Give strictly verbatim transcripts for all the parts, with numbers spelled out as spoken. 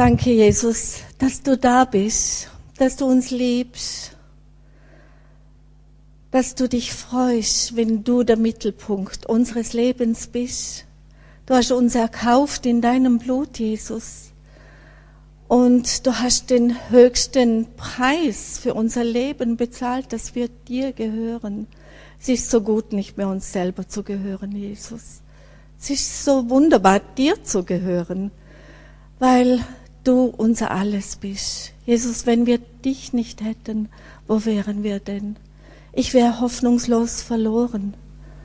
Danke, Jesus, dass du da bist, dass du uns liebst, dass du dich freust, wenn du der Mittelpunkt unseres Lebens bist. Du hast uns erkauft in deinem Blut, Jesus. Und du hast den höchsten Preis für unser Leben bezahlt, dass wir dir gehören. Es ist so gut, nicht mehr uns selber zu gehören, Jesus. Es ist so wunderbar, dir zu gehören, weil du unser Alles bist. Jesus, wenn wir dich nicht hätten, wo wären wir denn? Ich wäre hoffnungslos verloren.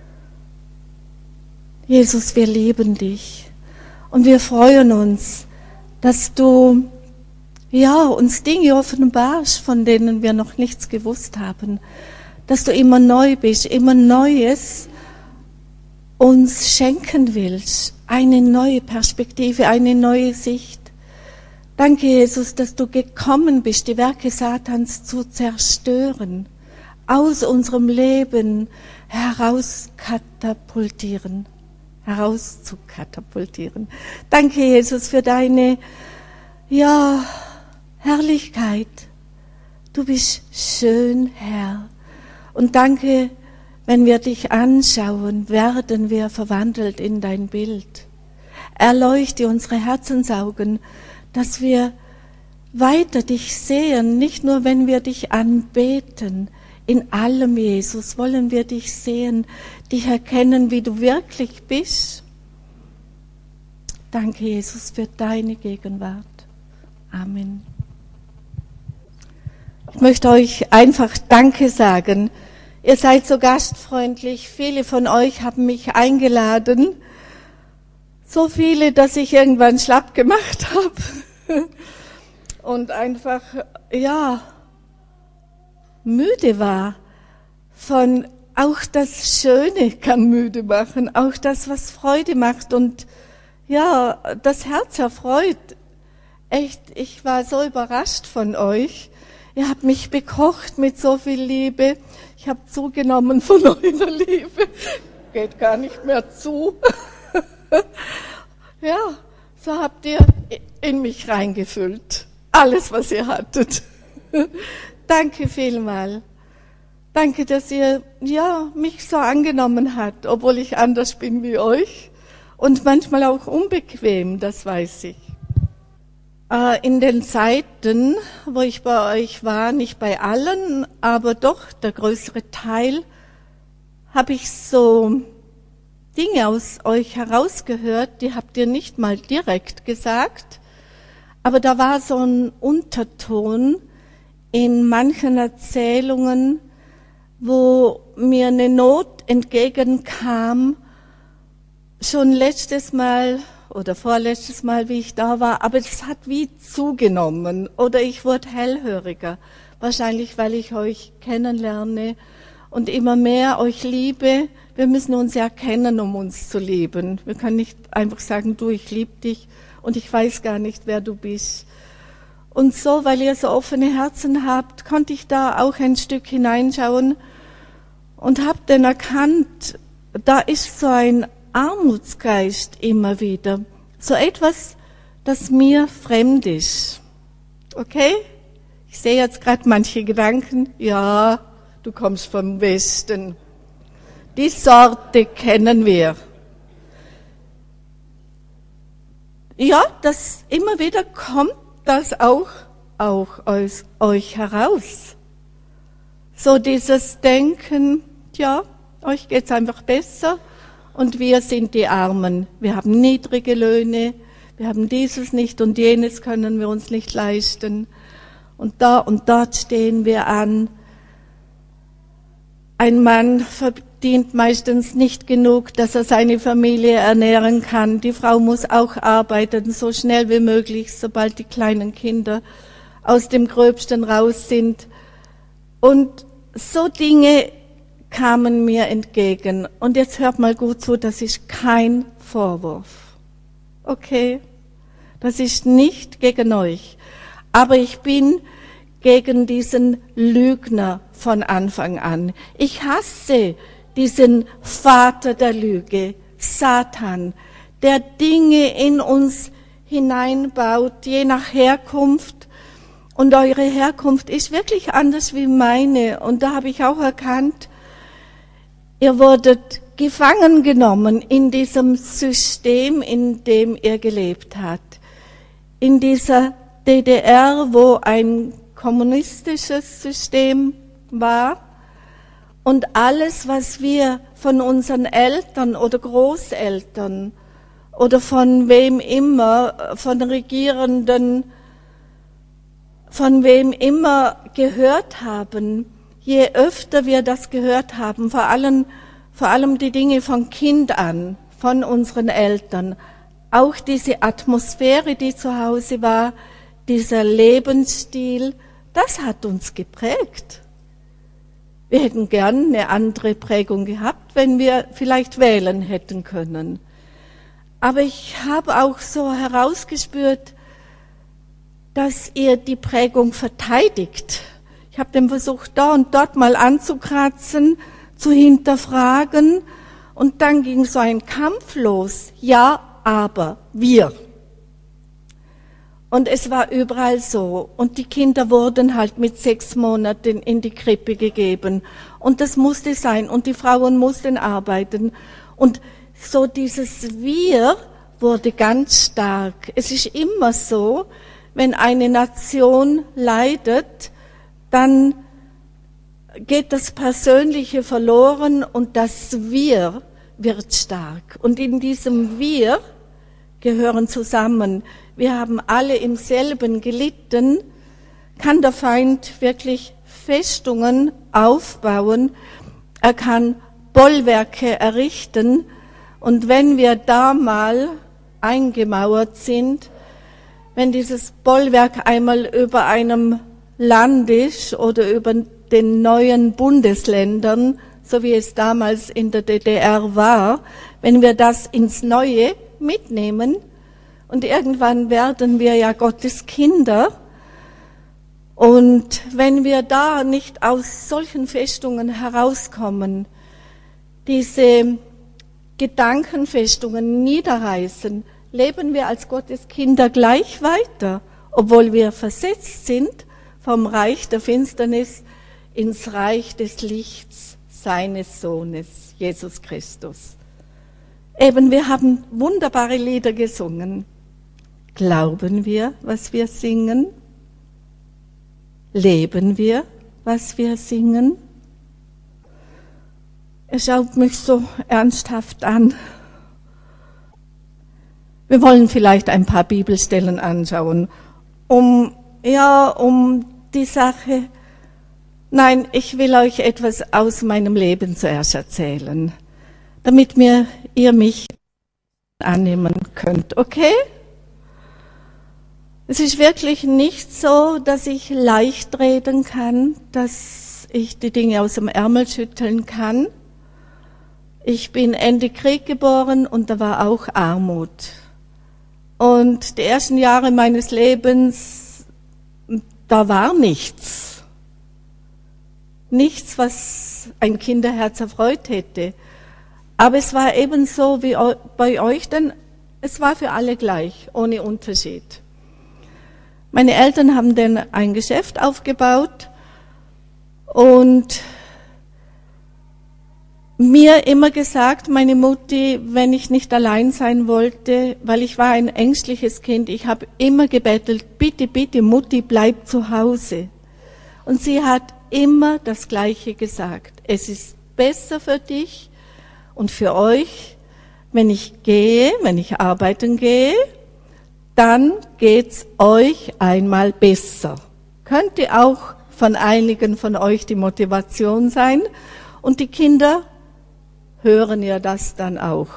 Jesus, wir lieben dich und wir freuen uns, dass du ja, uns Dinge offenbarst, von denen wir noch nichts gewusst haben, dass du immer neu bist, immer Neues uns schenken willst, eine neue Perspektive, eine neue Sicht. Danke, Jesus, dass du gekommen bist, die Werke Satans zu zerstören, aus unserem Leben herauskatapultieren, herauszukatapultieren. Danke, Jesus, für deine, ja, Herrlichkeit. Du bist schön, Herr. Und danke, wenn wir dich anschauen, werden wir verwandelt in dein Bild. Erleuchte unsere Herzensaugen, dass wir weiter dich sehen, nicht nur wenn wir dich anbeten. In allem, Jesus, wollen wir dich sehen, dich erkennen, wie du wirklich bist. Danke, Jesus, für deine Gegenwart. Amen. Ich möchte euch einfach Danke sagen. Ihr seid so gastfreundlich. Viele von euch haben mich eingeladen. So viele, dass ich irgendwann schlapp gemacht habe. Und einfach, ja, müde war. Von auch das Schöne kann müde machen. Auch das, was Freude macht und ja, das Herz erfreut. Echt, ich war so überrascht von euch. Ihr habt mich bekocht mit so viel Liebe. Ich habe zugenommen von eurer Liebe. Geht gar nicht mehr zu. Ja, so habt ihr in mich reingefüllt. Alles, was ihr hattet. Danke vielmal. Danke, dass ihr ja mich so angenommen habt, obwohl ich anders bin wie euch. Und manchmal auch unbequem, das weiß ich. In den Zeiten, wo ich bei euch war, nicht bei allen, aber doch der größere Teil, habe ich so Dinge aus euch herausgehört, die habt ihr nicht mal direkt gesagt, aber da war so ein Unterton in manchen Erzählungen, wo mir eine Not entgegenkam, schon letztes Mal oder vorletztes Mal, wie ich da war, aber es hat wie zugenommen oder ich wurde hellhöriger, wahrscheinlich weil ich euch kennenlerne und immer mehr euch liebe. Wir müssen uns ja kennen, um uns zu lieben. Wir können nicht einfach sagen, du, ich liebe dich und ich weiß gar nicht, wer du bist. Und so, weil ihr so offene Herzen habt, konnte ich da auch ein Stück hineinschauen und habe dann erkannt, da ist so ein Armutsgeist immer wieder. So etwas, das mir fremd ist. Okay? Ich sehe jetzt gerade manche Gedanken. Ja, du kommst vom Westen. Die Sorte kennen wir. Ja, das immer wieder kommt das auch, auch aus euch heraus. So dieses Denken, ja, euch geht's einfach besser. Und wir sind die Armen. Wir haben niedrige Löhne. Wir haben dieses nicht und jenes können wir uns nicht leisten. Und da und dort stehen wir an. Ein Mann verdient meistens nicht genug, dass er seine Familie ernähren kann. Die Frau muss auch arbeiten, so schnell wie möglich, sobald die kleinen Kinder aus dem Gröbsten raus sind. Und so Dinge kamen mir entgegen. Und jetzt hört mal gut zu, das ist kein Vorwurf. Okay? Das ist nicht gegen euch. Aber ich bin gegen diesen Lügner von Anfang an. Ich hasse diesen Vater der Lüge, Satan, der Dinge in uns hineinbaut, je nach Herkunft. Und eure Herkunft ist wirklich anders wie meine. Und da habe ich auch erkannt, ihr wurdet gefangen genommen in diesem System, in dem ihr gelebt habt. In dieser D D R, wo ein kommunistisches System war. Und alles, was wir von unseren Eltern oder Großeltern oder von wem immer, von Regierenden, von wem immer gehört haben, je öfter wir das gehört haben, vor allem, vor allem die Dinge von Kind an, von unseren Eltern, auch diese Atmosphäre, die zu Hause war, dieser Lebensstil, das hat uns geprägt. Wir hätten gern eine andere Prägung gehabt, wenn wir vielleicht wählen hätten können. Aber ich habe auch so herausgespürt, dass ihr die Prägung verteidigt. Ich habe den versucht, da und dort mal anzukratzen, zu hinterfragen. Und dann ging so ein Kampf los. Ja, aber wir. Und es war überall so. Und die Kinder wurden halt mit sechs Monaten in die Krippe gegeben. Und das musste sein. Und die Frauen mussten arbeiten. Und so dieses Wir wurde ganz stark. Es ist immer so, wenn eine Nation leidet, dann geht das Persönliche verloren und das Wir wird stark. Und in diesem Wir gehören zusammen. Wir haben alle im selben gelitten, kann der Feind wirklich Festungen aufbauen, er kann Bollwerke errichten, und wenn wir da mal eingemauert sind, wenn dieses Bollwerk einmal über einem Land ist oder über den neuen Bundesländern, so wie es damals in der D D R war, wenn wir das ins Neue mitnehmen, und irgendwann werden wir ja Gottes Kinder. Und wenn wir da nicht aus solchen Festungen herauskommen, diese Gedankenfestungen niederreißen, leben wir als Gottes Kinder gleich weiter, obwohl wir versetzt sind vom Reich der Finsternis ins Reich des Lichts seines Sohnes, Jesus Christus. Eben, wir haben wunderbare Lieder gesungen. Glauben wir, was wir singen? Leben wir, was wir singen? Er schaut mich so ernsthaft an. Wir wollen vielleicht ein paar Bibelstellen anschauen, um, ja, um die Sache, nein, ich will euch etwas aus meinem Leben zuerst erzählen, damit mir, ihr mich annehmen könnt, okay? Es ist wirklich nicht so, dass ich leicht reden kann, dass ich die Dinge aus dem Ärmel schütteln kann. Ich bin Ende Krieg geboren und da war auch Armut. Und die ersten Jahre meines Lebens, da war nichts. Nichts, was ein Kinderherz erfreut hätte. Aber es war ebenso wie bei euch, denn es war für alle gleich, ohne Unterschied. Meine Eltern haben dann ein Geschäft aufgebaut und mir immer gesagt, meine Mutti, wenn ich nicht allein sein wollte, weil ich war ein ängstliches Kind, ich habe immer gebettelt, bitte, bitte, Mutti, bleib zu Hause. Und sie hat immer das Gleiche gesagt. Es ist besser für dich und für euch, wenn ich gehe, wenn ich arbeiten gehe, dann geht's euch einmal besser. Könnte auch von einigen von euch die Motivation sein. Und die Kinder hören ja das dann auch.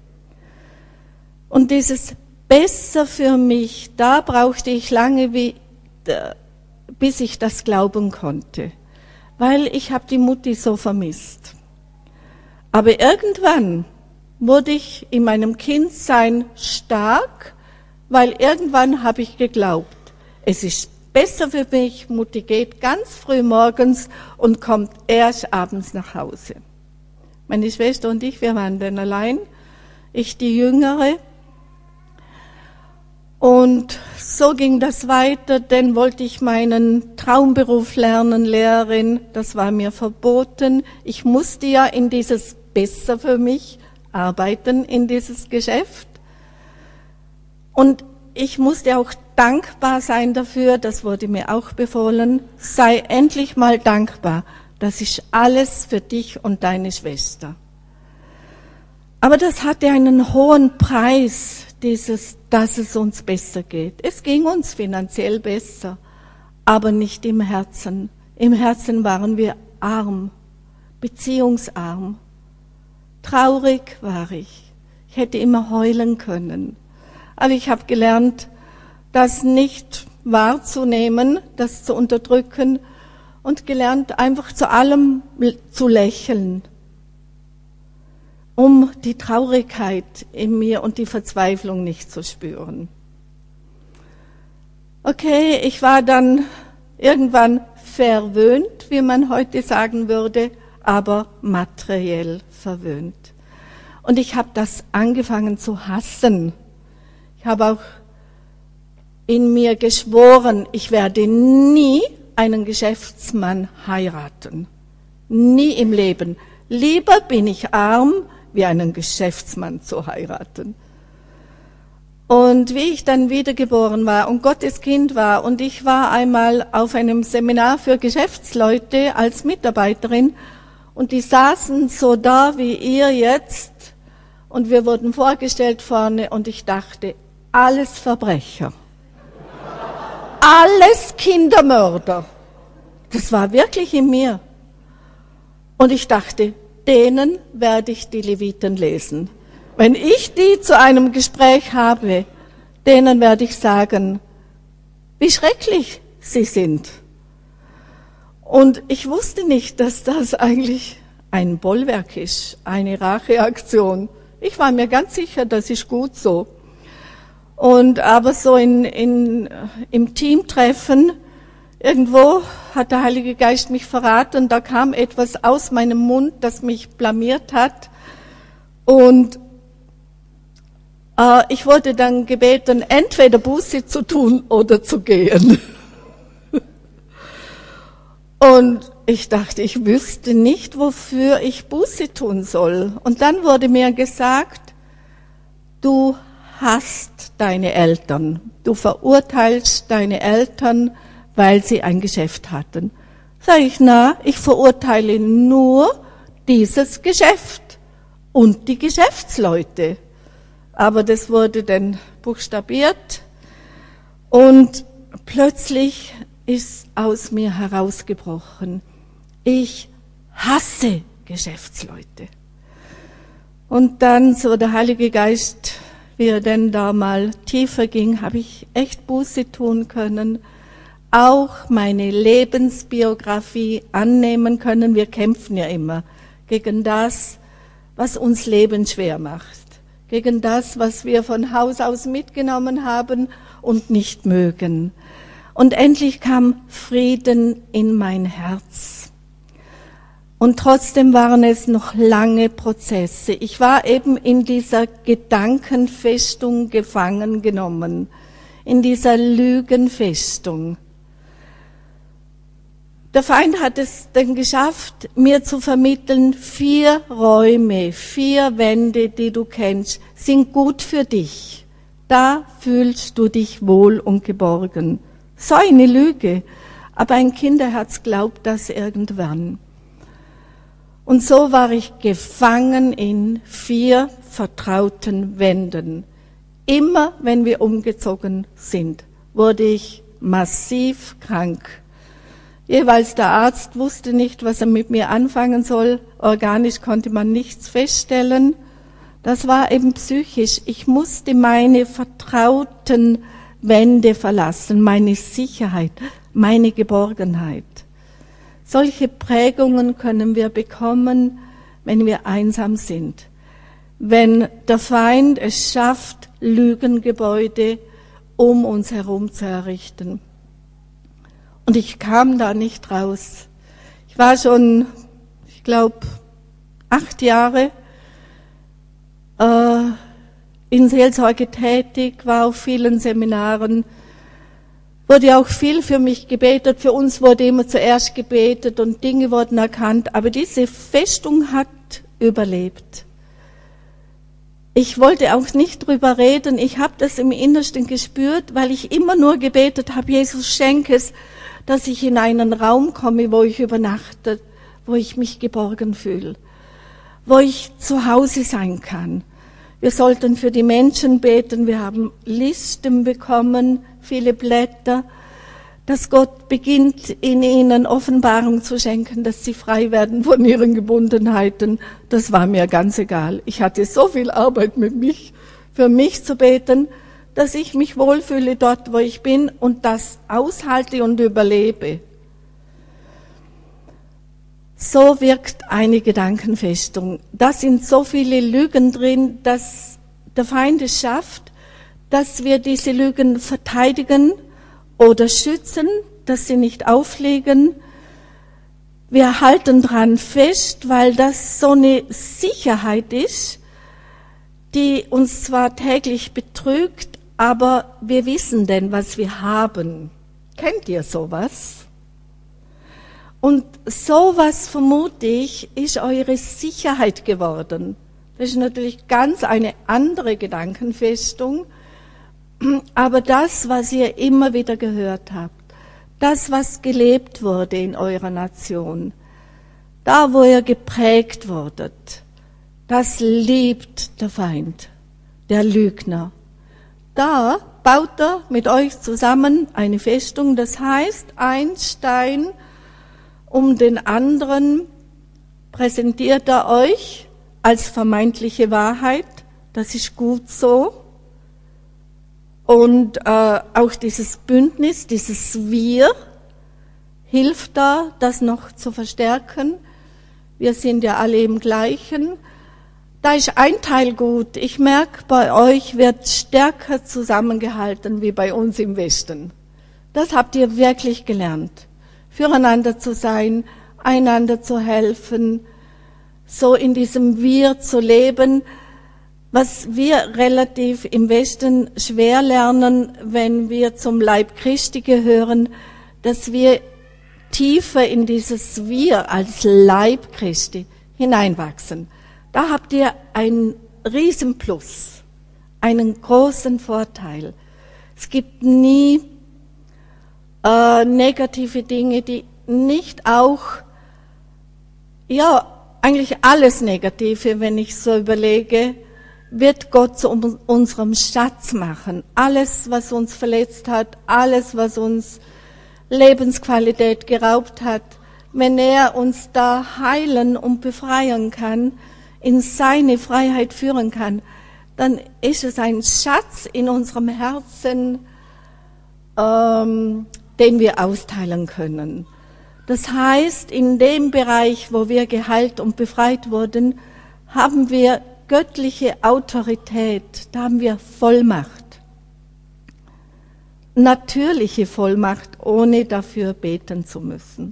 Und dieses besser für mich, da brauchte ich lange, wie, bis ich das glauben konnte. Weil ich habe die Mutti so vermisst. Aber irgendwann wurde ich in meinem Kindsein stark, weil irgendwann habe ich geglaubt, es ist besser für mich, Mutti geht ganz früh morgens und kommt erst abends nach Hause. Meine Schwester und ich, wir waren dann allein, ich die Jüngere. Und so ging das weiter, dann wollte ich meinen Traumberuf lernen, Lehrerin, das war mir verboten. Ich musste ja in dieses besser für mich arbeiten, in dieses Geschäft. Und ich musste auch dankbar sein dafür, das wurde mir auch befohlen, sei endlich mal dankbar, das ist alles für dich und deine Schwester. Aber das hatte einen hohen Preis, dieses, dass es uns besser geht. Es ging uns finanziell besser, aber nicht im Herzen. Im Herzen waren wir arm, beziehungsarm. Traurig war ich. Ich hätte immer heulen können. Aber ich habe gelernt, das nicht wahrzunehmen, das zu unterdrücken und gelernt, einfach zu allem zu lächeln, um die Traurigkeit in mir und die Verzweiflung nicht zu spüren. Okay, ich war dann irgendwann verwöhnt, wie man heute sagen würde, aber materiell verwöhnt. Und ich habe das angefangen zu hassen. Ich habe auch in mir geschworen, ich werde nie einen Geschäftsmann heiraten. Nie im Leben. Lieber bin ich arm, wie einen Geschäftsmann zu heiraten. Und wie ich dann wiedergeboren war und Gottes Kind war und ich war einmal auf einem Seminar für Geschäftsleute als Mitarbeiterin und die saßen so da wie ihr jetzt und wir wurden vorgestellt vorne und ich dachte, alles Verbrecher. Alles Kindermörder. Das war wirklich in mir. Und ich dachte, denen werde ich die Leviten lesen. Wenn ich die zu einem Gespräch habe, denen werde ich sagen, wie schrecklich sie sind. Und ich wusste nicht, dass das eigentlich ein Bollwerk ist, eine Racheaktion. Ich war mir ganz sicher, das ist gut so. Und aber so in, in, im Teamtreffen, irgendwo hat der Heilige Geist mich verraten, da kam etwas aus meinem Mund, das mich blamiert hat. Und äh, ich wurde dann gebeten, entweder Buße zu tun oder zu gehen. Und ich dachte, ich wüsste nicht, wofür ich Buße tun soll. Und dann wurde mir gesagt, du hasst deine Eltern. Du verurteilst deine Eltern, weil sie ein Geschäft hatten. Sag ich, na, ich verurteile nur dieses Geschäft und die Geschäftsleute. Aber das wurde dann buchstabiert und plötzlich ist aus mir herausgebrochen, ich hasse Geschäftsleute. Und dann so der Heilige Geist, wie er denn da mal tiefer ging, habe ich echt Buße tun können, auch meine Lebensbiografie annehmen können. Wir kämpfen ja immer gegen das, was uns Leben schwer macht, gegen das, was wir von Haus aus mitgenommen haben und nicht mögen. Und endlich kam Frieden in mein Herz. Und trotzdem waren es noch lange Prozesse. Ich war eben in dieser Gedankenfestung gefangen genommen, in dieser Lügenfestung. Der Feind hat es dann geschafft, mir zu vermitteln, vier Räume, vier Wände, die du kennst, sind gut für dich. Da fühlst du dich wohl und geborgen. So eine Lüge, aber ein Kinderherz glaubt das irgendwann. Und so war ich gefangen in vier vertrauten Wänden. Immer wenn wir umgezogen sind, wurde ich massiv krank. Jeweils der Arzt wusste nicht, was er mit mir anfangen soll. Organisch konnte man nichts feststellen. Das war eben psychisch. Ich musste meine vertrauten Wände verlassen, meine Sicherheit, meine Geborgenheit. Solche Prägungen können wir bekommen, wenn wir einsam sind. Wenn der Feind es schafft, Lügengebäude um uns herum zu errichten. Und ich kam da nicht raus. Ich war schon, ich glaube, acht Jahre äh, in Seelsorge tätig, war auf vielen Seminaren, wurde auch viel für mich gebetet. Für uns wurde immer zuerst gebetet und Dinge wurden erkannt. Aber diese Festung hat überlebt. Ich wollte auch nicht drüber reden. Ich habe das im Innersten gespürt, weil ich immer nur gebetet habe, Jesus, schenke es, dass ich in einen Raum komme, wo ich übernachte, wo ich mich geborgen fühle, wo ich zu Hause sein kann. Wir sollten für die Menschen beten. Wir haben Listen bekommen, viele Blätter, dass Gott beginnt, in ihnen Offenbarung zu schenken, dass sie frei werden von ihren Gebundenheiten. Das war mir ganz egal. Ich hatte so viel Arbeit mit mich, für mich zu beten, dass ich mich wohlfühle dort, wo ich bin und das aushalte und überlebe. So wirkt eine Gedankenfestung. Da sind so viele Lügen drin, dass der Feind es schafft, dass wir diese Lügen verteidigen oder schützen, dass sie nicht aufliegen. Wir halten dran fest, weil das so eine Sicherheit ist, die uns zwar täglich betrügt, aber wir wissen denn, was wir haben. Kennt ihr sowas? Und sowas, vermute ich, ist eure Sicherheit geworden. Das ist natürlich ganz eine andere Gedankenfestung. Aber das, was ihr immer wieder gehört habt, das, was gelebt wurde in eurer Nation, da, wo ihr geprägt wurdet, das liebt der Feind, der Lügner. Da baut er mit euch zusammen eine Festung, das heißt, ein Stein um den anderen präsentiert er euch als vermeintliche Wahrheit. Das ist gut so. Und äh, auch dieses Bündnis, dieses Wir, hilft da, das noch zu verstärken. Wir sind ja alle im Gleichen. Da ist ein Teil gut. Ich merke, bei euch wird stärker zusammengehalten wie bei uns im Westen. Das habt ihr wirklich gelernt. Füreinander zu sein, einander zu helfen, so in diesem Wir zu leben, was wir relativ im Westen schwer lernen, wenn wir zum Leib Christi gehören, dass wir tiefer in dieses Wir als Leib Christi hineinwachsen. Da habt ihr einen Riesenplus, einen großen Vorteil. Es gibt nie äh, negative Dinge, die nicht auch, ja, eigentlich alles Negative, wenn ich so überlege, wird Gott zu unserem Schatz machen. Alles, was uns verletzt hat, alles, was uns Lebensqualität geraubt hat, wenn er uns da heilen und befreien kann, in seine Freiheit führen kann, dann ist es ein Schatz in unserem Herzen, ähm, den wir austeilen können. Das heißt, in dem Bereich, wo wir geheilt und befreit wurden, haben wir göttliche Autorität, da haben wir Vollmacht. Natürliche Vollmacht, ohne dafür beten zu müssen.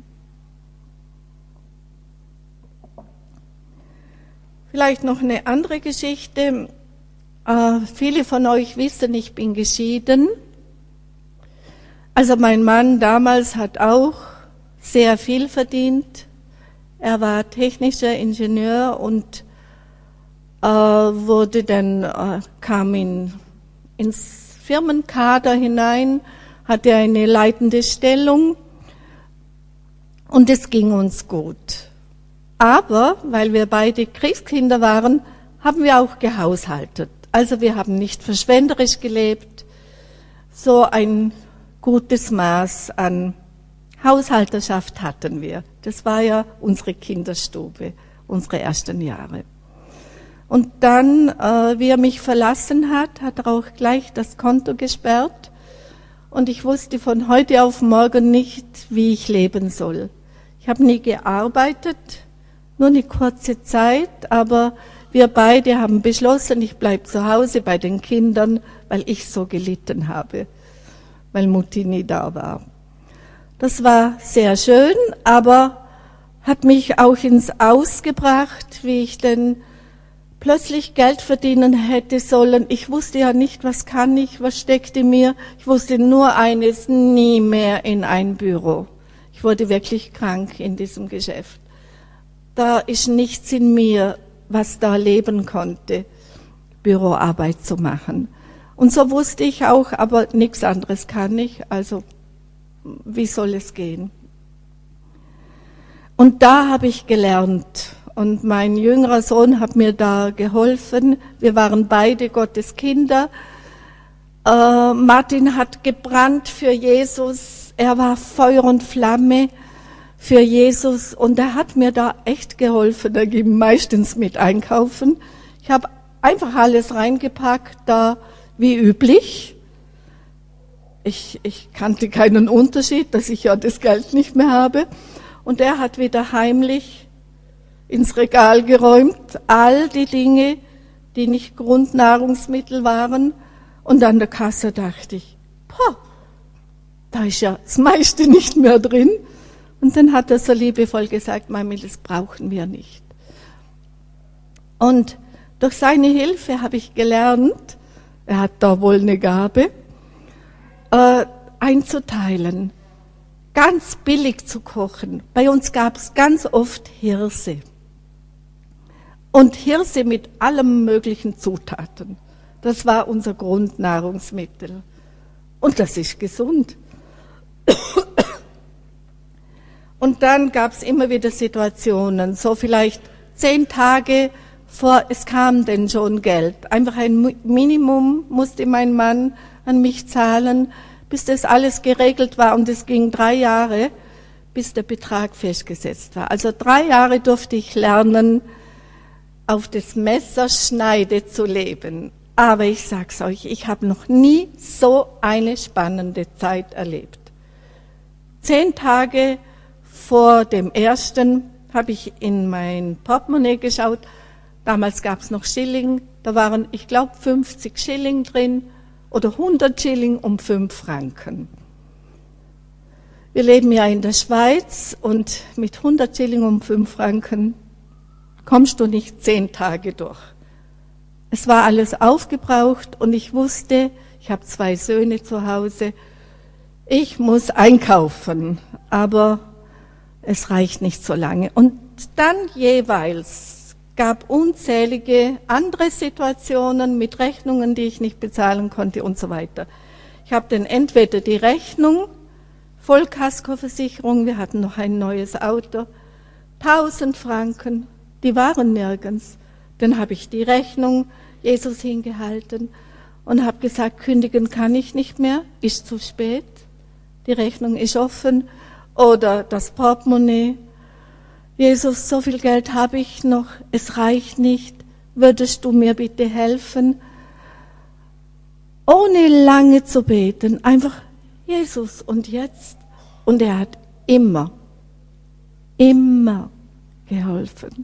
Vielleicht noch eine andere Geschichte. Äh, viele von euch wissen, ich bin geschieden. Also mein Mann damals hat auch sehr viel verdient. Er war technischer Ingenieur und äh, wurde dann äh, kam in, ins Firmenkader hinein, hatte eine leitende Stellung und es ging uns gut. Aber weil wir beide Kriegskinder waren, haben wir auch gehaushaltet. Also wir haben nicht verschwenderisch gelebt, so ein gutes Maß an Haushalterschaft hatten wir. Das war ja unsere Kinderstube, unsere ersten Jahre. Und dann, äh, wie er mich verlassen hat, hat er auch gleich das Konto gesperrt. Und ich wusste von heute auf morgen nicht, wie ich leben soll. Ich habe nie gearbeitet, nur eine kurze Zeit, aber wir beide haben beschlossen, ich bleibe zu Hause bei den Kindern, weil ich so gelitten habe, weil Mutti nie da war. Das war sehr schön, aber hat mich auch ins Aus gebracht, wie ich dann plötzlich Geld verdienen hätte sollen. Ich wusste ja nicht, was kann ich, was steckt in mir. Ich wusste nur eines, nie mehr in ein Büro. Ich wurde wirklich krank in diesem Geschäft. Da ist nichts in mir, was da leben konnte, Büroarbeit zu machen. Und so wusste ich auch, aber nichts anderes kann ich, also wie soll es gehen? Und da habe ich gelernt und mein jüngerer Sohn hat mir da geholfen. Wir waren beide Gottes Kinder. Äh, Martin hat gebrannt für Jesus, er war Feuer und Flamme für Jesus und er hat mir da echt geholfen. Er ging meistens mit einkaufen. Ich habe einfach alles reingepackt, da wie üblich. Ich, ich kannte keinen Unterschied, dass ich ja das Geld nicht mehr habe. Und er hat wieder heimlich ins Regal geräumt, all die Dinge, die nicht Grundnahrungsmittel waren. Und an der Kasse dachte ich, boah, da ist ja das meiste nicht mehr drin. Und dann hat er so liebevoll gesagt, Mami, das brauchen wir nicht. Und durch seine Hilfe habe ich gelernt, er hat da wohl eine Gabe, äh, einzuteilen, ganz billig zu kochen. Bei uns gab es ganz oft Hirse. Und Hirse mit allem möglichen Zutaten. Das war unser Grundnahrungsmittel. Und das ist gesund. Und dann gab es immer wieder Situationen, so vielleicht zehn Tage vor, es kam denn schon Geld. Einfach ein Minimum musste mein Mann an mich zahlen, bis das alles geregelt war. Und es ging drei Jahre, bis der Betrag festgesetzt war. Also drei Jahre durfte ich lernen, auf das Messerschneide zu leben. Aber ich sag's euch, ich habe noch nie so eine spannende Zeit erlebt. Zehn Tage vor dem ersten habe ich in mein Portemonnaie geschaut. Damals gab es noch Schilling. Da waren, ich glaube, fünfzig Schilling drin oder hundert Schilling um fünf Franken. Wir leben ja in der Schweiz und mit hundert Schilling um fünf Franken kommst du nicht zehn Tage durch. Es war alles aufgebraucht und ich wusste, ich habe zwei Söhne zu Hause, ich muss einkaufen, aber es reicht nicht so lange. Und dann jeweils gab unzählige andere Situationen mit Rechnungen, die ich nicht bezahlen konnte und so weiter. Ich habe dann entweder die Rechnung, Vollkaskoversicherung, wir hatten noch ein neues Auto, tausend Franken, die waren nirgends. Dann habe ich die Rechnung Jesus hingehalten und habe gesagt, kündigen kann ich nicht mehr, ist zu spät, die Rechnung ist offen. Oder das Portemonnaie, Jesus, so viel Geld habe ich noch, es reicht nicht, würdest du mir bitte helfen? Ohne lange zu beten, einfach Jesus und jetzt. Und er hat immer, immer geholfen.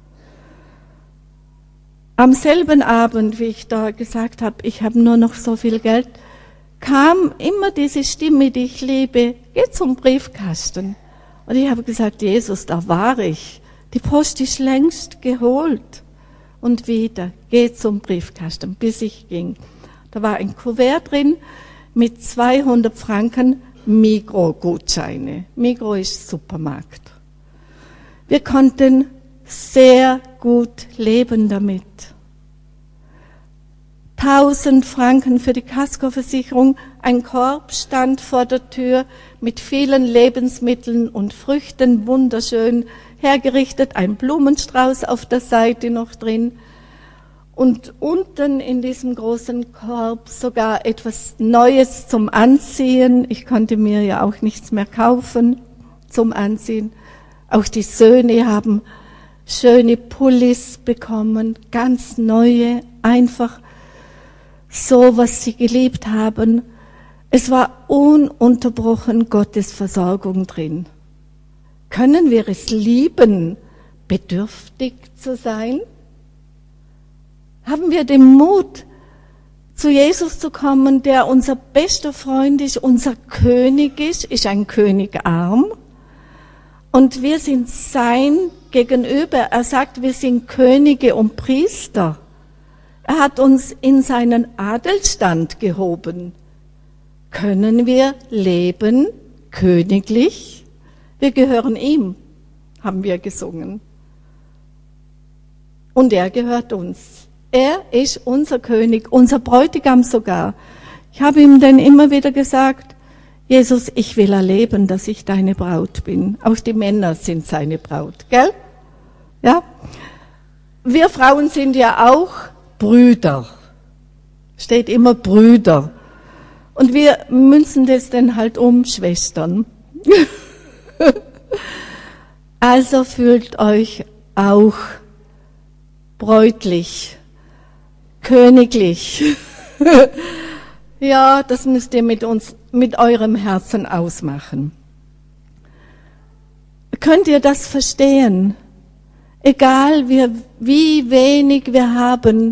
Am selben Abend, wie ich da gesagt habe, ich habe nur noch so viel Geld, kam immer diese Stimme, die ich liebe, geh zum Briefkasten. Und ich habe gesagt, Jesus, da war ich. Die Post ist längst geholt. Und wieder, geh zum Briefkasten, bis ich ging. Da war ein Kuvert drin mit zweihundert Franken Migros-Gutscheine. Migros ist Supermarkt. Wir konnten sehr gut leben damit. tausend Franken für die Kaskoversicherung, ein Korb stand vor der Tür mit vielen Lebensmitteln und Früchten, wunderschön hergerichtet, ein Blumenstrauß auf der Seite noch drin und unten in diesem großen Korb sogar etwas Neues zum Anziehen. Ich konnte mir ja auch nichts mehr kaufen zum Anziehen. Auch die Söhne haben schöne Pullis bekommen, ganz neue, einfach so, was sie geliebt haben. Es war ununterbrochen Gottes Versorgung drin. Können wir es lieben, bedürftig zu sein? Haben wir den Mut, zu Jesus zu kommen, der unser bester Freund ist, unser König ist, ist ein König arm. Und wir sind sein gegenüber. Er sagt, wir sind Könige und Priester. Er hat uns in seinen Adelsstand gehoben. Können wir leben königlich? Wir gehören ihm, haben wir gesungen. Und er gehört uns. Er ist unser König, unser Bräutigam sogar. Ich habe ihm dann immer wieder gesagt, Jesus, ich will erleben, dass ich deine Braut bin. Auch die Männer sind seine Braut, gell? Ja? Wir Frauen sind ja auch Brüder. Steht immer Brüder. Und wir münzen das dann halt um, Schwestern. Also fühlt euch auch bräutlich, königlich. Ja, das müsst ihr mit uns, mit eurem Herzen ausmachen. Könnt ihr das verstehen? Egal wie, wie wenig wir haben,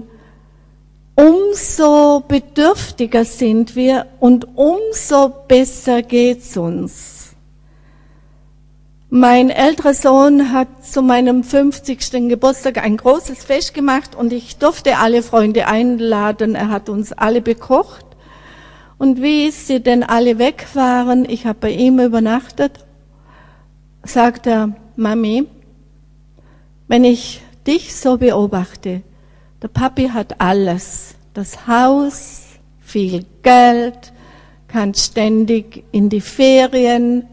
umso bedürftiger sind wir und umso besser geht's uns. Mein älterer Sohn hat zu meinem fünfzigsten Geburtstag ein großes Fest gemacht und ich durfte alle Freunde einladen. Er hat uns alle bekocht. Und wie sie denn alle weg waren, ich habe bei ihm übernachtet, sagt er, Mami, wenn ich dich so beobachte, der Papi hat alles, das Haus, viel Geld, kann ständig in die Ferien,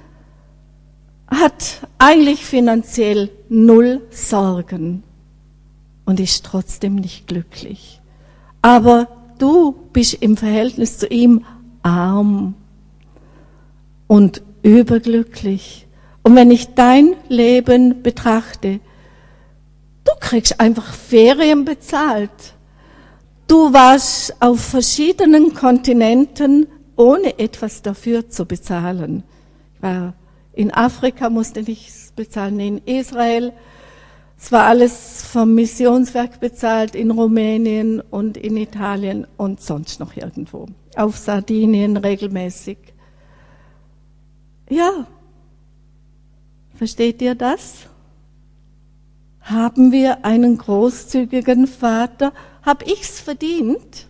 hat eigentlich finanziell null Sorgen und ist trotzdem nicht glücklich. Aber du bist im Verhältnis zu ihm arm und überglücklich. Und wenn ich dein Leben betrachte, du kriegst einfach Ferien bezahlt. Du warst auf verschiedenen Kontinenten, ohne etwas dafür zu bezahlen. Ich war in Afrika, musste nichts bezahlen, in Israel. Es war alles vom Missionswerk bezahlt, in Rumänien und in Italien und sonst noch irgendwo. Auf Sardinien regelmäßig. Ja, versteht ihr das? Haben wir einen großzügigen Vater? Hab ich's verdient?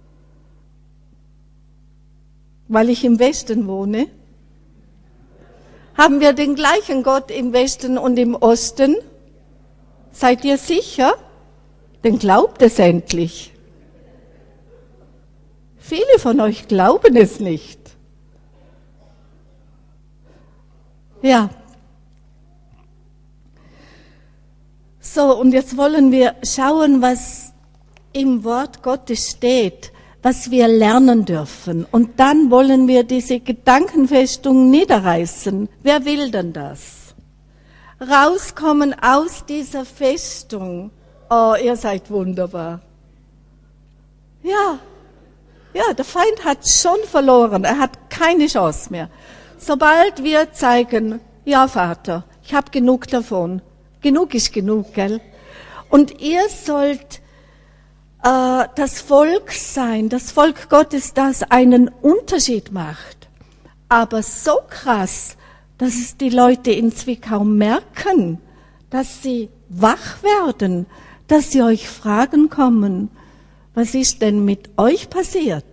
Weil ich im Westen wohne? Haben wir den gleichen Gott im Westen und im Osten? Seid ihr sicher? Denn glaubt es endlich. Viele von euch glauben es nicht. Ja. So, und jetzt wollen wir schauen, was im Wort Gottes steht, was wir lernen dürfen. Und dann wollen wir diese Gedankenfestung niederreißen. Wer will denn das? Rauskommen aus dieser Festung. Oh, ihr seid wunderbar. Ja, ja, der Feind hat schon verloren. Er hat keine Chance mehr. Sobald wir zeigen, ja Vater, ich habe genug davon. Genug ist genug, gell? Und ihr sollt äh, das Volk sein, das Volk Gottes, das einen Unterschied macht. Aber so krass, dass es die Leute in Zwickau merken, dass sie wach werden, dass sie euch Fragen kommen, was ist denn mit euch passiert?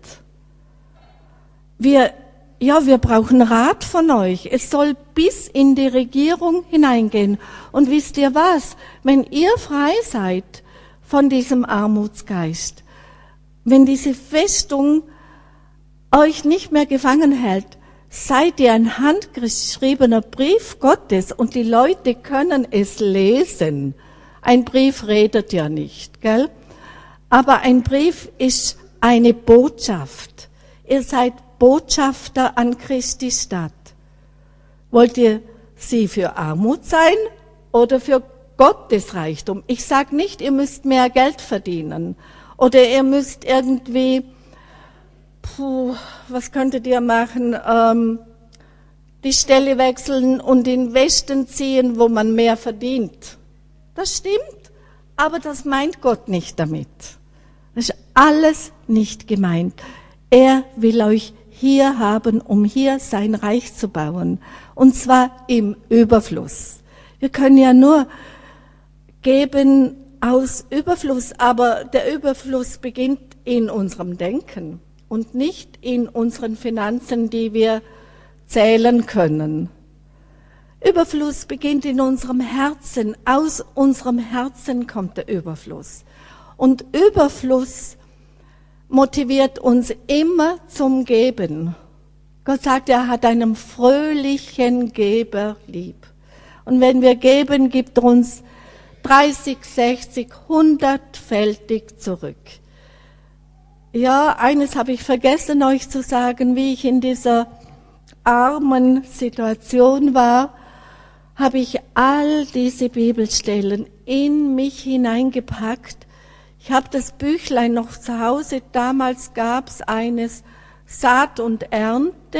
Wir, ja, wir brauchen Rat von euch. Es soll bis in die Regierung hineingehen. Und wisst ihr was? Wenn ihr frei seid von diesem Armutsgeist, wenn diese Festung euch nicht mehr gefangen hält, seid ihr ein handgeschriebener Brief Gottes und die Leute können es lesen. Ein Brief redet ja nicht, gell? Aber ein Brief ist eine Botschaft. Ihr seid Botschafter an Christi Stadt. Wollt ihr sie für Armut sein oder für Gottes Reichtum? Ich sage nicht, ihr müsst mehr Geld verdienen oder ihr müsst irgendwie, puh, was könntet ihr machen, ähm, die Stelle wechseln und in Westen ziehen, wo man mehr verdient. Das stimmt, aber das meint Gott nicht damit. Das ist alles nicht gemeint. Er will euch hier haben, um hier sein Reich zu bauen. Und zwar im Überfluss. Wir können ja nur geben aus Überfluss, aber der Überfluss beginnt in unserem Denken und nicht in unseren Finanzen, die wir zählen können. Überfluss beginnt in unserem Herzen. Aus unserem Herzen kommt der Überfluss. Und Überfluss motiviert uns immer zum Geben. Gott sagt, er hat einen fröhlichen Geber lieb. Und wenn wir geben, gibt er uns dreißig, sechzig, hundertfältig zurück. Ja, eines habe ich vergessen, euch zu sagen, wie ich in dieser armen Situation war, habe ich all diese Bibelstellen in mich hineingepackt. Ich habe das Büchlein noch zu Hause. Damals gab es eines Saat und Ernte.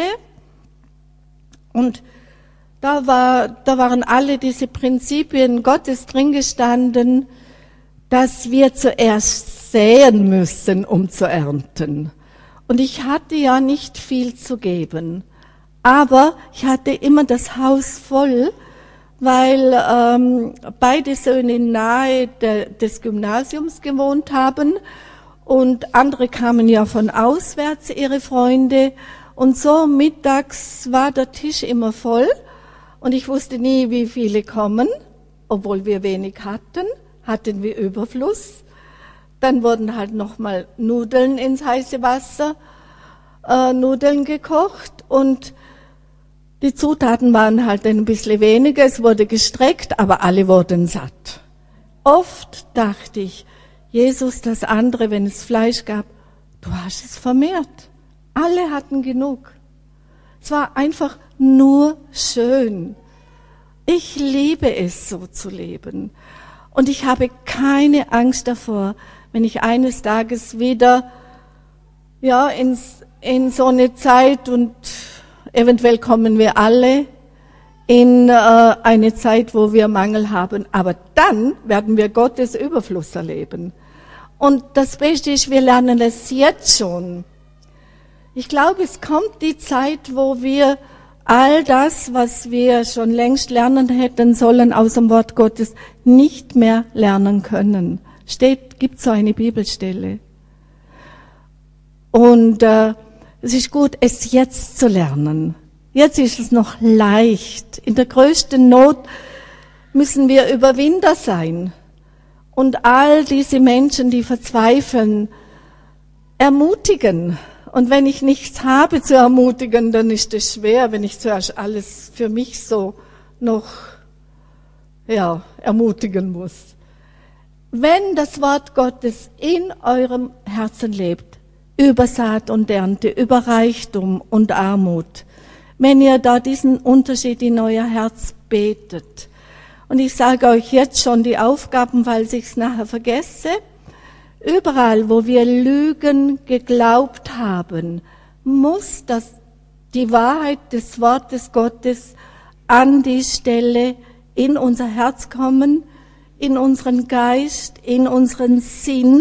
Und da, war, da waren alle diese Prinzipien Gottes drin gestanden, dass wir zuerst säen müssen, um zu ernten. Und ich hatte ja nicht viel zu geben. Aber ich hatte immer das Haus voll, weil ähm, beide Söhne nahe de, des Gymnasiums gewohnt haben und andere kamen ja von auswärts, ihre Freunde. Und so mittags war der Tisch immer voll und ich wusste nie, wie viele kommen, obwohl wir wenig hatten, hatten wir Überfluss. Dann wurden halt nochmal Nudeln ins heiße Wasser, äh, Nudeln gekocht und die Zutaten waren halt ein bisschen weniger, es wurde gestreckt, aber alle wurden satt. Oft dachte ich, Jesus, das andere, wenn es Fleisch gab, du hast es vermehrt. Alle hatten genug. Es war einfach nur schön. Ich liebe es, so zu leben. Und ich habe keine Angst davor, wenn ich eines Tages wieder ja, ins, in so eine Zeit und eventuell kommen wir alle in äh, eine Zeit, wo wir Mangel haben. Aber dann werden wir Gottes Überfluss erleben. Und das Beste ist, wir lernen es jetzt schon. Ich glaube, es kommt die Zeit, wo wir all das, was wir schon längst lernen hätten sollen aus dem Wort Gottes, nicht mehr lernen können. Steht, gibt so eine Bibelstelle. Und äh, es ist gut, es jetzt zu lernen. Jetzt ist es noch leicht. In der größten Not müssen wir Überwinder sein. Und all diese Menschen, die verzweifeln, ermutigen. Und wenn ich nichts habe zu ermutigen, dann ist es schwer, wenn ich zuerst alles für mich so noch, ja, ermutigen muss. Wenn das Wort Gottes in eurem Herzen lebt, über Saat und Ernte, über Reichtum und Armut. Wenn ihr da diesen Unterschied in euer Herz betet. Und ich sage euch jetzt schon die Aufgaben, weil ich es nachher vergesse. Überall, wo wir Lügen geglaubt haben, muss das, die Wahrheit des Wortes Gottes an die Stelle in unser Herz kommen, in unseren Geist, in unseren Sinn.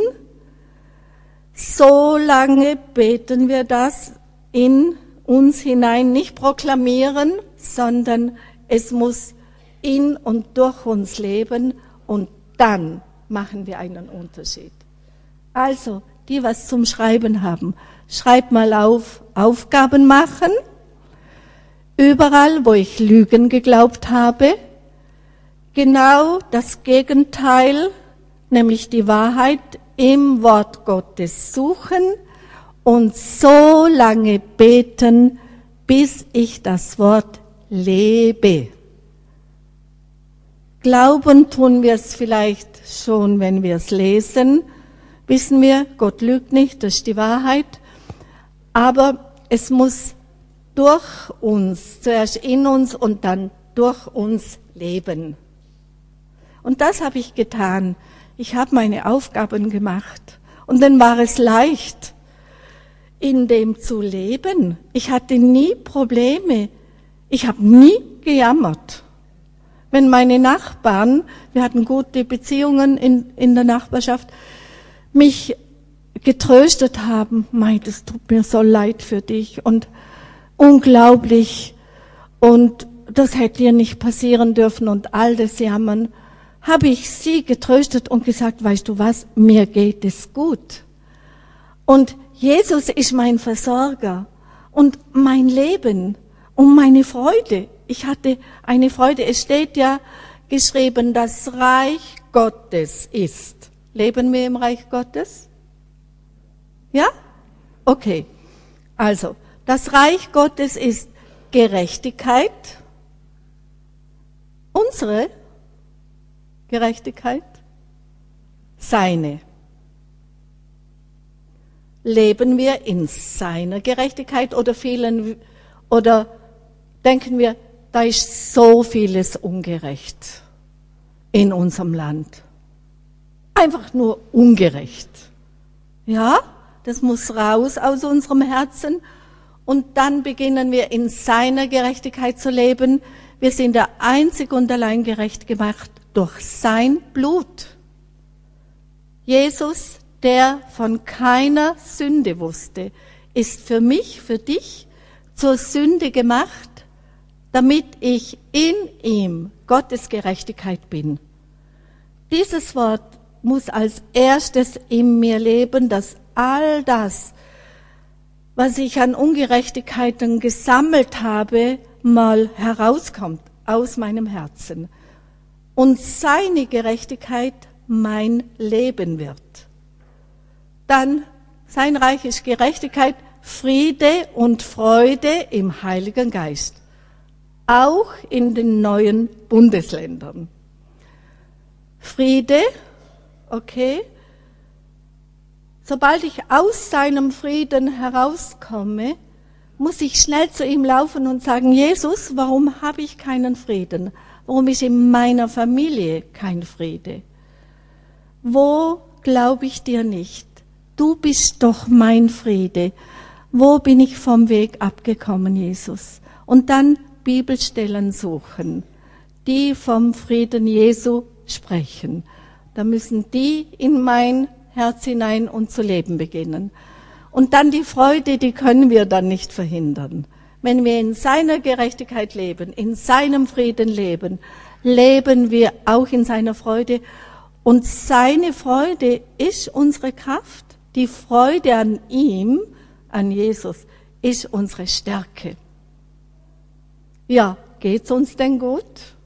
So lange beten wir das in uns hinein, nicht proklamieren, sondern es muss in und durch uns leben und dann machen wir einen Unterschied. Also, die was zum Schreiben haben, schreibt mal auf, Aufgaben machen, überall, wo ich Lügen geglaubt habe, genau das Gegenteil, nämlich die Wahrheit im Wort Gottes suchen und so lange beten, bis ich das Wort lebe. Glauben tun wir es vielleicht schon, wenn wir es lesen, wissen wir, Gott lügt nicht, das ist die Wahrheit, aber es muss durch uns, zuerst in uns und dann durch uns leben. Und das habe ich getan. Ich habe meine Aufgaben gemacht und dann war es leicht, in dem zu leben. Ich hatte nie Probleme. Ich habe nie gejammert. Wenn meine Nachbarn, wir hatten gute Beziehungen in, in der Nachbarschaft, mich getröstet haben, meint, es tut mir so leid für dich und unglaublich und das hätte dir nicht passieren dürfen und all das Jammern, habe ich sie getröstet und gesagt, weißt du was, mir geht es gut. Und Jesus ist mein Versorger und mein Leben und meine Freude. Ich hatte eine Freude. Es steht ja geschrieben, das Reich Gottes ist. Leben wir im Reich Gottes? Ja? Okay. Also, das Reich Gottes ist Gerechtigkeit. Unsere Gerechtigkeit. Seine. Leben wir in seiner Gerechtigkeit oder fehlen, oder denken wir, da ist so vieles ungerecht in unserem Land. Einfach nur ungerecht. Ja, das muss raus aus unserem Herzen und dann beginnen wir in seiner Gerechtigkeit zu leben. Wir sind ja einzig und allein gerecht gemacht durch sein Blut. Jesus, der von keiner Sünde wusste, ist für mich, für dich zur Sünde gemacht, damit ich in ihm Gottes Gerechtigkeit bin. Dieses Wort muss als erstes in mir leben, dass all das, was ich an Ungerechtigkeiten gesammelt habe, mal herauskommt aus meinem Herzen und seine Gerechtigkeit mein Leben wird. Dann sein Reich ist Gerechtigkeit, Friede und Freude im Heiligen Geist, auch in den neuen Bundesländern. Friede, okay, sobald ich aus seinem Frieden herauskomme, muss ich schnell zu ihm laufen und sagen, Jesus, warum habe ich keinen Frieden? Warum ist in meiner Familie kein Friede? Wo glaube ich dir nicht? Du bist doch mein Friede. Wo bin ich vom Weg abgekommen, Jesus? Und dann Bibelstellen suchen, die vom Frieden Jesu sprechen. Da müssen die in mein Herz hinein und zu leben beginnen. Und dann die Freude, die können wir dann nicht verhindern. Wenn wir in seiner Gerechtigkeit leben, in seinem Frieden leben, leben wir auch in seiner Freude. Und seine Freude ist unsere Kraft. Die Freude an ihm, an Jesus, ist unsere Stärke. Ja, geht's uns denn gut?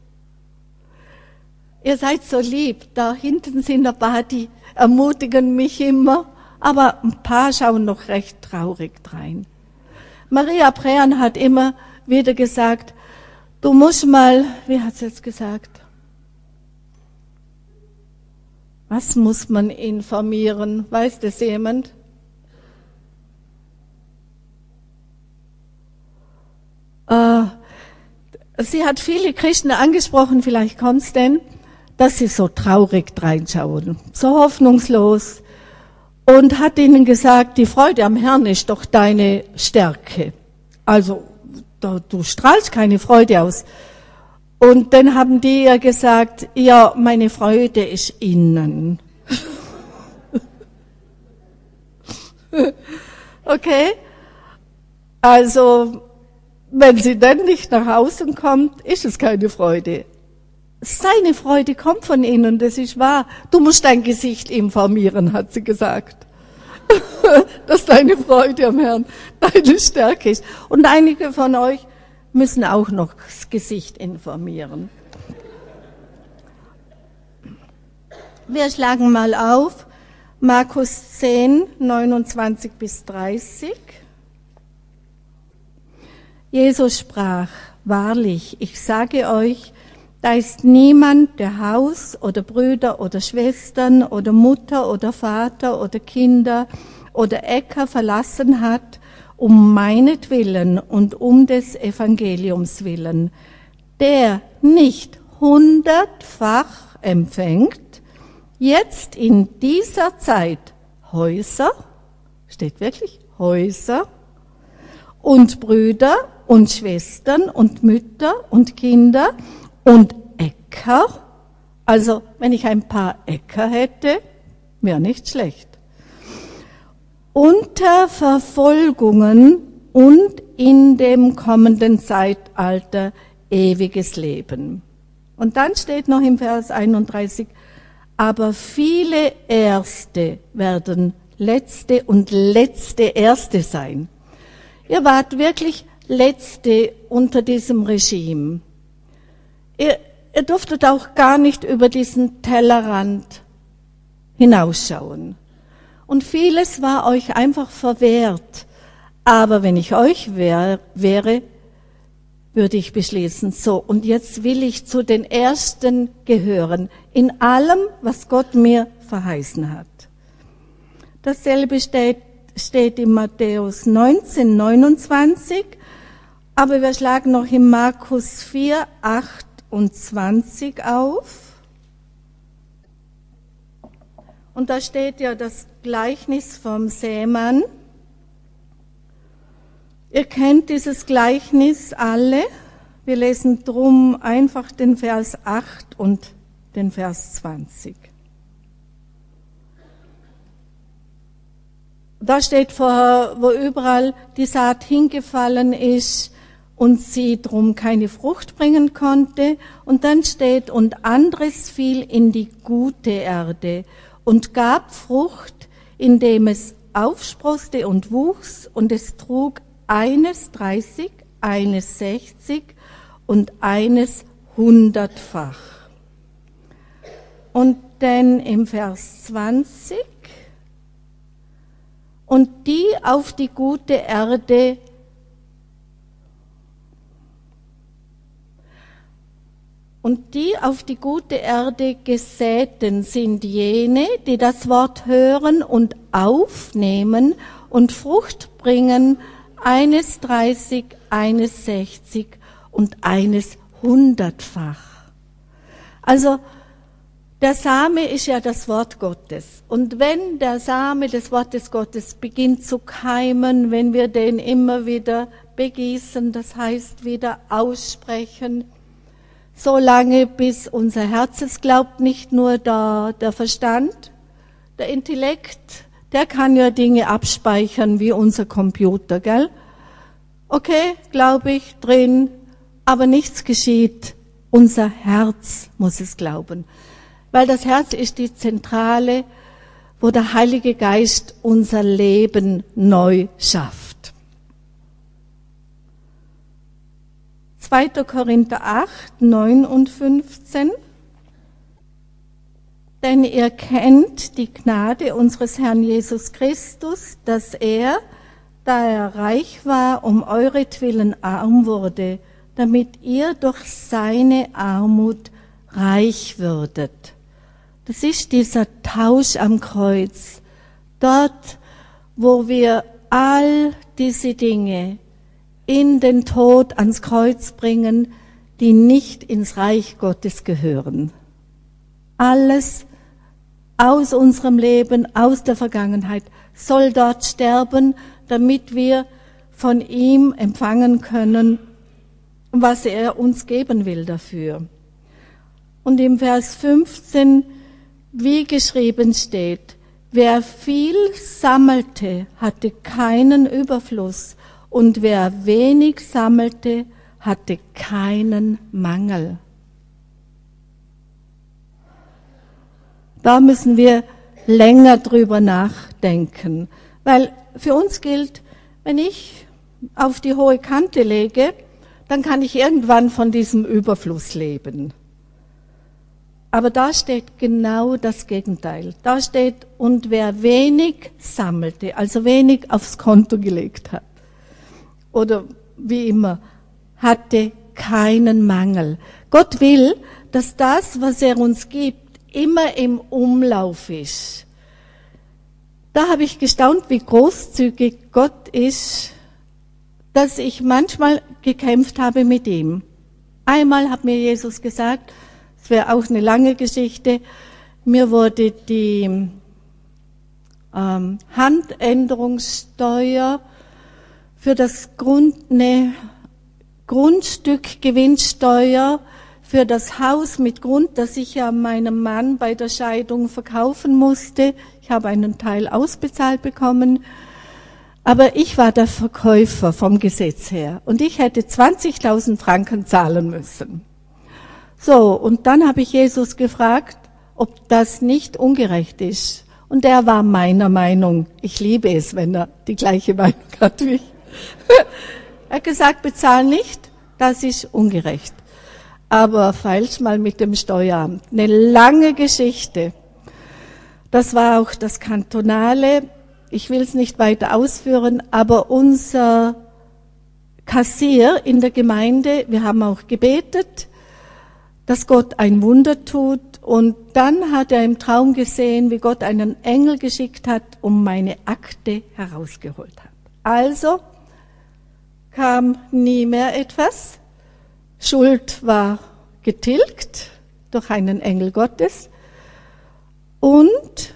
Ihr seid so lieb, da hinten sind ein paar, die ermutigen mich immer, aber ein paar schauen noch recht traurig drein. Maria Prean hat immer wieder gesagt, du musst mal, wie hat sie jetzt gesagt? Was muss man informieren? Weiß das jemand? Äh, sie hat viele Christen angesprochen, vielleicht kommt's denn, dass sie so traurig reinschauen, so hoffnungslos, und hat ihnen gesagt, die Freude am Herrn ist doch deine Stärke. Also, da, du strahlst keine Freude aus. Und dann haben die ihr gesagt, ja, meine Freude ist innen. Okay? Also, wenn sie dann nicht nach außen kommt, ist es keine Freude. Seine Freude kommt von innen, das ist wahr. Du musst dein Gesicht informieren, hat sie gesagt. Dass deine Freude am Herrn deine Stärke ist. Und einige von euch müssen auch noch das Gesicht informieren. Wir schlagen mal auf Markus zehn, neunundzwanzig bis dreißig. Jesus sprach, wahrlich, ich sage euch, da ist niemand, der Haus oder Brüder oder Schwestern oder Mutter oder Vater oder Kinder oder Äcker verlassen hat, um meinetwillen und um des Evangeliums willen, der nicht hundertfach empfängt, jetzt in dieser Zeit Häuser, steht wirklich Häuser, und Brüder und Schwestern und Mütter und Kinder und Äcker, also wenn ich ein paar Äcker hätte, wäre nicht schlecht, unter Verfolgungen und in dem kommenden Zeitalter ewiges Leben. Und dann steht noch im Vers einunddreißig, aber viele Erste werden Letzte und Letzte Erste sein. Ihr wart wirklich Letzte unter diesem Regime. Ihr, ihr durftet auch gar nicht über diesen Tellerrand hinausschauen. Und vieles war euch einfach verwehrt. Aber wenn ich euch wär, wäre, würde ich beschließen, so, und jetzt will ich zu den Ersten gehören, in allem, was Gott mir verheißen hat. Dasselbe steht, steht in Matthäus neunzehn, neunundzwanzig, aber wir schlagen noch in Markus vier, achtundzwanzig auf. Und da steht ja das Gleichnis vom Sämann. Ihr kennt dieses Gleichnis alle. Wir lesen drum einfach den Vers acht und den Vers zwanzig. Da steht vorher, wo überall die Saat hingefallen ist und sie drum keine Frucht bringen konnte. Und dann steht, und anderes fiel in die gute Erde und gab Frucht, indem es aufsproßte und wuchs, und es trug eines dreißig, eines sechzig und eines hundertfach. Und dann im Vers zwanzig, und die auf die gute Erde und die auf die gute Erde gesäten sind jene, die das Wort hören und aufnehmen und Frucht bringen, eines dreißig, eines sechzig und eines hundertfach. Also der Same ist ja das Wort Gottes. Und wenn der Same des Wortes Gottes beginnt zu keimen, wenn wir den immer wieder begießen, das heißt wieder aussprechen, so lange bis unser Herz es glaubt, nicht nur der, der Verstand, der Intellekt, der kann ja Dinge abspeichern wie unser Computer, gell? Okay, glaube ich, drin, aber nichts geschieht. Unser Herz muss es glauben. Weil das Herz ist die Zentrale, wo der Heilige Geist unser Leben neu schafft. zweiter Korinther acht, neun und fünfzehn. Denn ihr kennt die Gnade unseres Herrn Jesus Christus, dass er, da er reich war, um euretwillen arm wurde, damit ihr durch seine Armut reich würdet. Das ist dieser Tausch am Kreuz. Dort, wo wir all diese Dinge in den Tod ans Kreuz bringen, die nicht ins Reich Gottes gehören. Alles aus unserem Leben, aus der Vergangenheit, soll dort sterben, damit wir von ihm empfangen können, was er uns geben will dafür. Und im Vers fünfzehn, wie geschrieben steht, wer viel sammelte, hatte keinen Überfluss, und wer wenig sammelte, hatte keinen Mangel. Da müssen wir länger drüber nachdenken, weil für uns gilt, wenn ich auf die hohe Kante lege, dann kann ich irgendwann von diesem Überfluss leben. Aber da steht genau das Gegenteil. Da steht, und wer wenig sammelte, also wenig aufs Konto gelegt hat, oder wie immer, hatte keinen Mangel. Gott will, dass das, was er uns gibt, immer im Umlauf ist. Da habe ich gestaunt, wie großzügig Gott ist, dass ich manchmal gekämpft habe mit ihm. Einmal hat mir Jesus gesagt, es wäre auch eine lange Geschichte, mir wurde die ähm, Handänderungssteuer für das Grund, eine Grundstückgewinnsteuer für das Haus mit Grund, das ich ja meinem Mann bei der Scheidung verkaufen musste. Ich habe einen Teil ausbezahlt bekommen. Aber ich war der Verkäufer vom Gesetz her und ich hätte zwanzigtausend Franken zahlen müssen. So, und dann habe ich Jesus gefragt, ob das nicht ungerecht ist. Und er war meiner Meinung. Ich liebe es, wenn er die gleiche Meinung hat wie ich. Er hat gesagt, bezahl nicht, das ist ungerecht. Aber falsch mal mit dem Steueramt. Eine lange Geschichte. Das war auch das Kantonale. Ich will es nicht weiter ausführen, aber unser Kassier in der Gemeinde, wir haben auch gebetet, dass Gott ein Wunder tut. Und dann hat er im Traum gesehen, wie Gott einen Engel geschickt hat, um meine Akte herausgeholt hat. Also kam nie mehr etwas. Schuld war getilgt durch einen Engel Gottes. Und,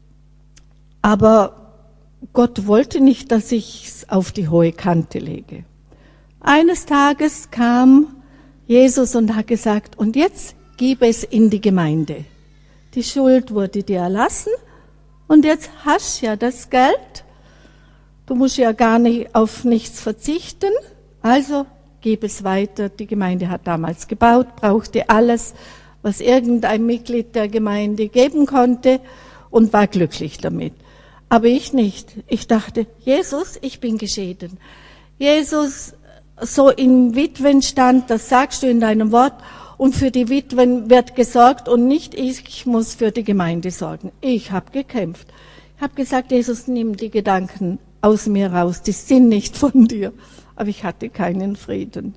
aber Gott wollte nicht, dass ich es auf die hohe Kante lege. Eines Tages kam Jesus und hat gesagt, und jetzt gib es in die Gemeinde. Die Schuld wurde dir erlassen und jetzt hast du ja das Geld. Du musst ja gar nicht auf nichts verzichten, also gib es weiter. Die Gemeinde hat damals gebaut, brauchte alles, was irgendein Mitglied der Gemeinde geben konnte und war glücklich damit. Aber ich nicht. Ich dachte, Jesus, ich bin geschieden. Jesus, so im Witwenstand, das sagst du in deinem Wort, und für die Witwen wird gesorgt und nicht ich, ich muss für die Gemeinde sorgen. Ich habe gekämpft. Ich habe gesagt, Jesus, nimm die Gedanken aus mir raus, die sind nicht von dir. Aber ich hatte keinen Frieden.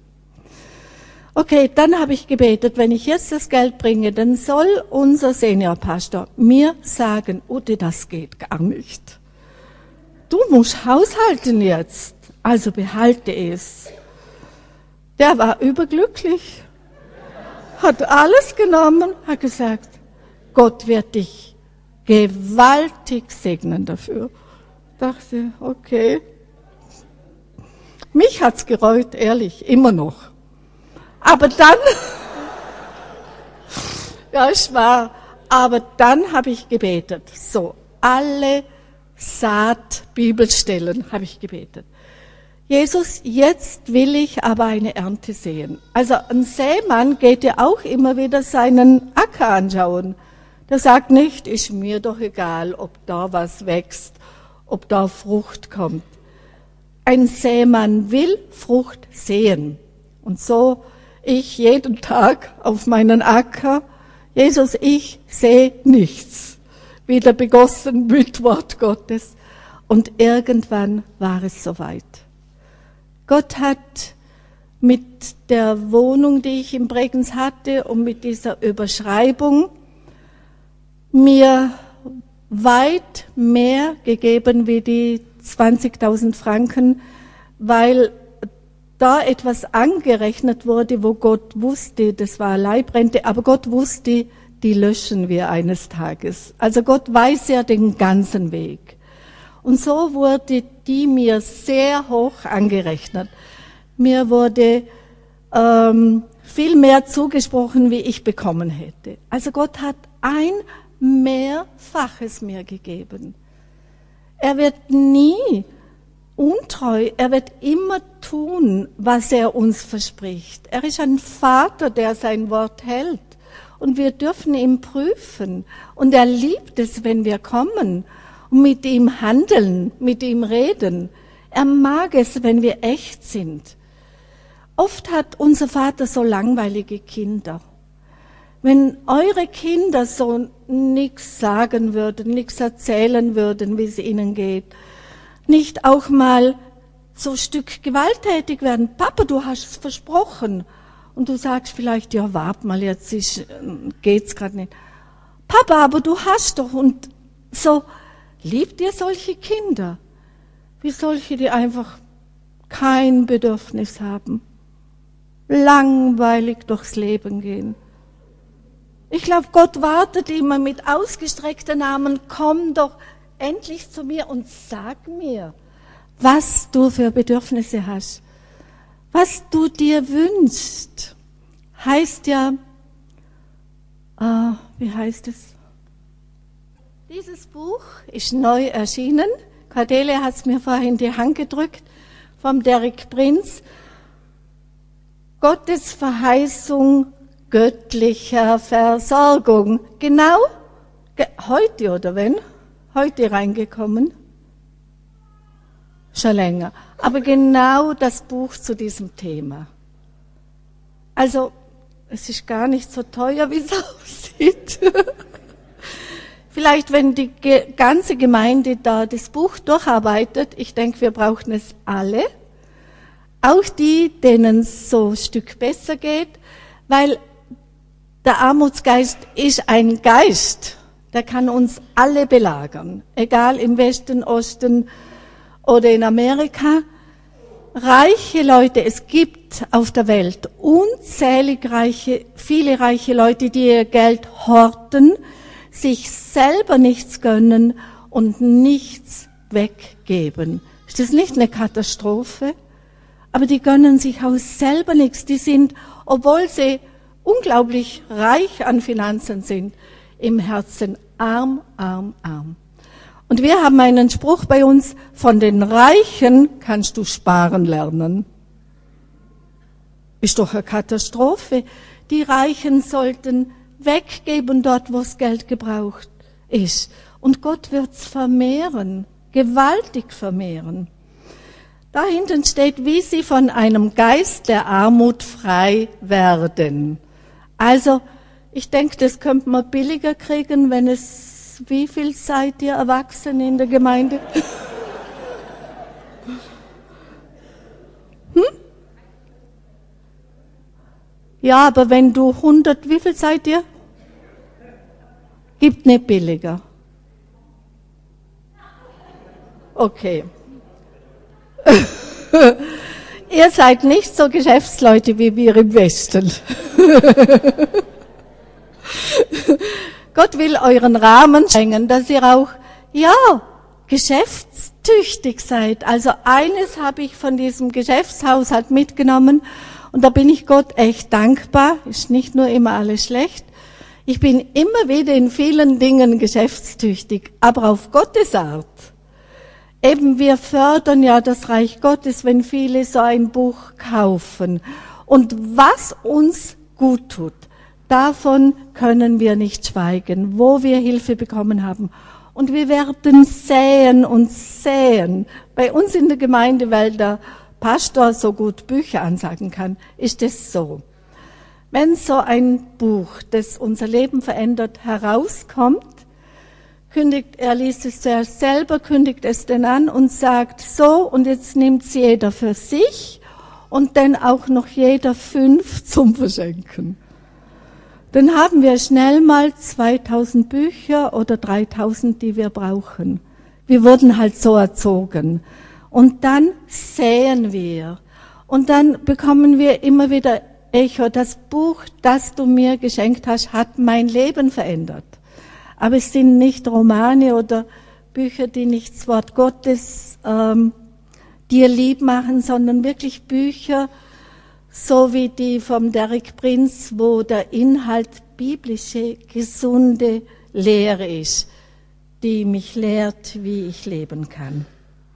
Okay, dann habe ich gebetet, wenn ich jetzt das Geld bringe, dann soll unser Seniorpastor mir sagen, Ute, das geht gar nicht. Du musst haushalten jetzt, also behalte es. Der war überglücklich, hat alles genommen, hat gesagt, Gott wird dich gewaltig segnen dafür. Dachte, okay. Mich hat's gereut, ehrlich, immer noch. Aber dann, ja, ich war, aber dann habe ich gebetet. So, alle Saat-Bibelstellen habe ich gebetet. Jesus, jetzt will ich aber eine Ernte sehen. Also ein Sämann geht ja auch immer wieder seinen Acker anschauen. Der sagt nicht, ist mir doch egal, ob da was wächst, ob da Frucht kommt. Ein Sämann will Frucht sehen. Und so ich jeden Tag auf meinen Acker, Jesus, ich sehe nichts. Wieder begossen mit Wort Gottes. Und irgendwann war es soweit. Gott hat mit der Wohnung, die ich in Bregenz hatte und mit dieser Überschreibung mir weit mehr gegeben wie die zwanzigtausend Franken, weil da etwas angerechnet wurde, wo Gott wusste, das war Leibrente, aber Gott wusste, die löschen wir eines Tages. Also Gott weiß ja den ganzen Weg. Und so wurde die mir sehr hoch angerechnet. Mir wurde ähm, viel mehr zugesprochen, wie ich bekommen hätte. Also Gott hat ein Mehrfaches mir gegeben. Er wird nie untreu, er wird immer tun, was er uns verspricht. Er ist ein Vater, der sein Wort hält. Und wir dürfen ihn prüfen. Und er liebt es, wenn wir kommen und mit ihm handeln, mit ihm reden. Er mag es, wenn wir echt sind. Oft hat unser Vater so langweilige Kinder. Wenn eure Kinder so nichts sagen würden, nichts erzählen würden, wie es ihnen geht, nicht auch mal so ein Stück gewalttätig werden. Papa, du hast es versprochen. Und du sagst vielleicht, ja, wart mal, jetzt ist, geht's gerade nicht. Papa, aber du hast doch, und so, liebt ihr solche Kinder? Wie solche, die einfach kein Bedürfnis haben, langweilig durchs Leben gehen. Ich glaube, Gott wartet immer mit ausgestreckten Armen, komm doch endlich zu mir und sag mir, was du für Bedürfnisse hast. Was du dir wünschst, heißt ja, äh, wie heißt es? Dieses Buch ist neu erschienen, Kadele hat es mir vorhin die Hand gedrückt, vom Derek Prinz. Gottes Verheißung göttlicher Versorgung. Genau ge- heute, oder wenn? Heute reingekommen. Schon länger. Aber genau das Buch zu diesem Thema. Also, es ist gar nicht so teuer, wie es aussieht. Vielleicht, wenn die ge- ganze Gemeinde da das Buch durcharbeitet, ich denke, wir brauchen es alle, auch die, denen es so ein Stück besser geht, weil der Armutsgeist ist ein Geist, der kann uns alle belagern, egal im Westen, Osten oder in Amerika. Reiche Leute, es gibt auf der Welt unzählig reiche, viele reiche Leute, die ihr Geld horten, sich selber nichts gönnen und nichts weggeben. Ist das nicht eine Katastrophe? Aber die gönnen sich auch selber nichts. Die sind, obwohl sie unglaublich reich an Finanzen sind, im Herzen arm, arm, arm. Und wir haben einen Spruch bei uns, von den Reichen kannst du sparen lernen. Ist doch eine Katastrophe. Die Reichen sollten weggeben dort, wo das Geld gebraucht ist. Und Gott wird's vermehren, gewaltig vermehren. Da hinten steht, wie sie von einem Geist der Armut frei werden. Also, ich denke, das könnte man billiger kriegen, wenn es, wie viel seid ihr Erwachsene in der Gemeinde? Hm? Ja, aber wenn du hundert, wie viel seid ihr? Gibt nicht billiger. Okay. Ihr seid nicht so Geschäftsleute wie wir im Westen. Gott will euren Rahmen schenken, dass ihr auch, ja, geschäftstüchtig seid. Also eines habe ich von diesem Geschäftshaushalt mitgenommen und da bin ich Gott echt dankbar. Ist nicht nur immer alles schlecht. Ich bin immer wieder in vielen Dingen geschäftstüchtig, aber auf Gottes Art. Eben, wir fördern ja das Reich Gottes, wenn viele so ein Buch kaufen. Und was uns gut tut, davon können wir nicht schweigen, wo wir Hilfe bekommen haben. Und wir werden säen und säen. Bei uns in der Gemeinde, weil der Pastor so gut Bücher ansagen kann, ist es so. Wenn so ein Buch, das unser Leben verändert, herauskommt, kündigt, er liest es zuerst selber, kündigt es dann an und sagt so, und jetzt nimmt es jeder für sich und dann auch noch jeder fünf zum Verschenken. Dann haben wir schnell mal zweitausend Bücher oder dreitausend, die wir brauchen. Wir wurden halt so erzogen. Und dann säen wir. Und dann bekommen wir immer wieder Echo. Das Buch, das du mir geschenkt hast, hat mein Leben verändert. Aber es sind nicht Romane oder Bücher, die nicht das Wort Gottes ähm, dir lieb machen, sondern wirklich Bücher, so wie die vom Derek Prinz, wo der Inhalt biblische, gesunde Lehre ist, die mich lehrt, wie ich leben kann.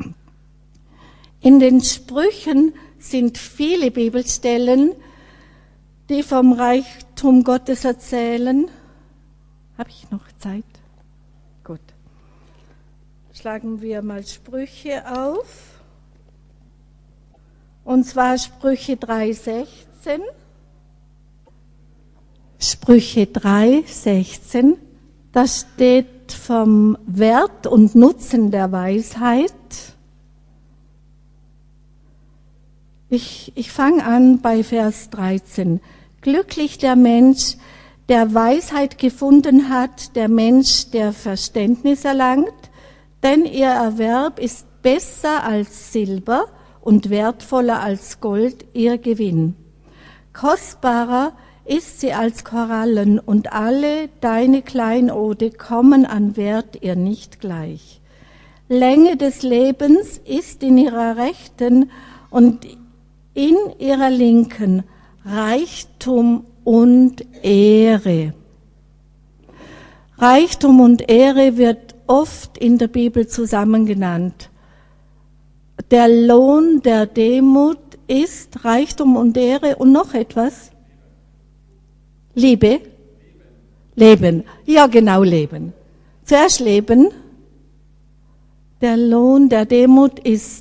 In den Sprüchen sind viele Bibelstellen, die vom Reichtum Gottes erzählen. Habe ich noch Zeit? Gut. Schlagen wir mal Sprüche auf. Und zwar Sprüche drei sechzehn. Sprüche drei sechzehn. Da steht vom Wert und Nutzen der Weisheit. Ich, ich fange an bei Vers dreizehn. Glücklich der Mensch, der Weisheit gefunden hat, der Mensch, der Verständnis erlangt, denn ihr Erwerb ist besser als Silber und wertvoller als Gold ihr Gewinn. Kostbarer ist sie als Korallen und alle deine Kleinode kommen an Wert ihr nicht gleich. Länge des Lebens ist in ihrer Rechten und in ihrer Linken Reichtum und Ehre. Reichtum und Ehre wird oft in der Bibel zusammen genannt. Der Lohn der Demut ist Reichtum und Ehre und noch etwas. Liebe. Leben. Ja, genau, Leben. Zuerst Leben. Der Lohn der Demut ist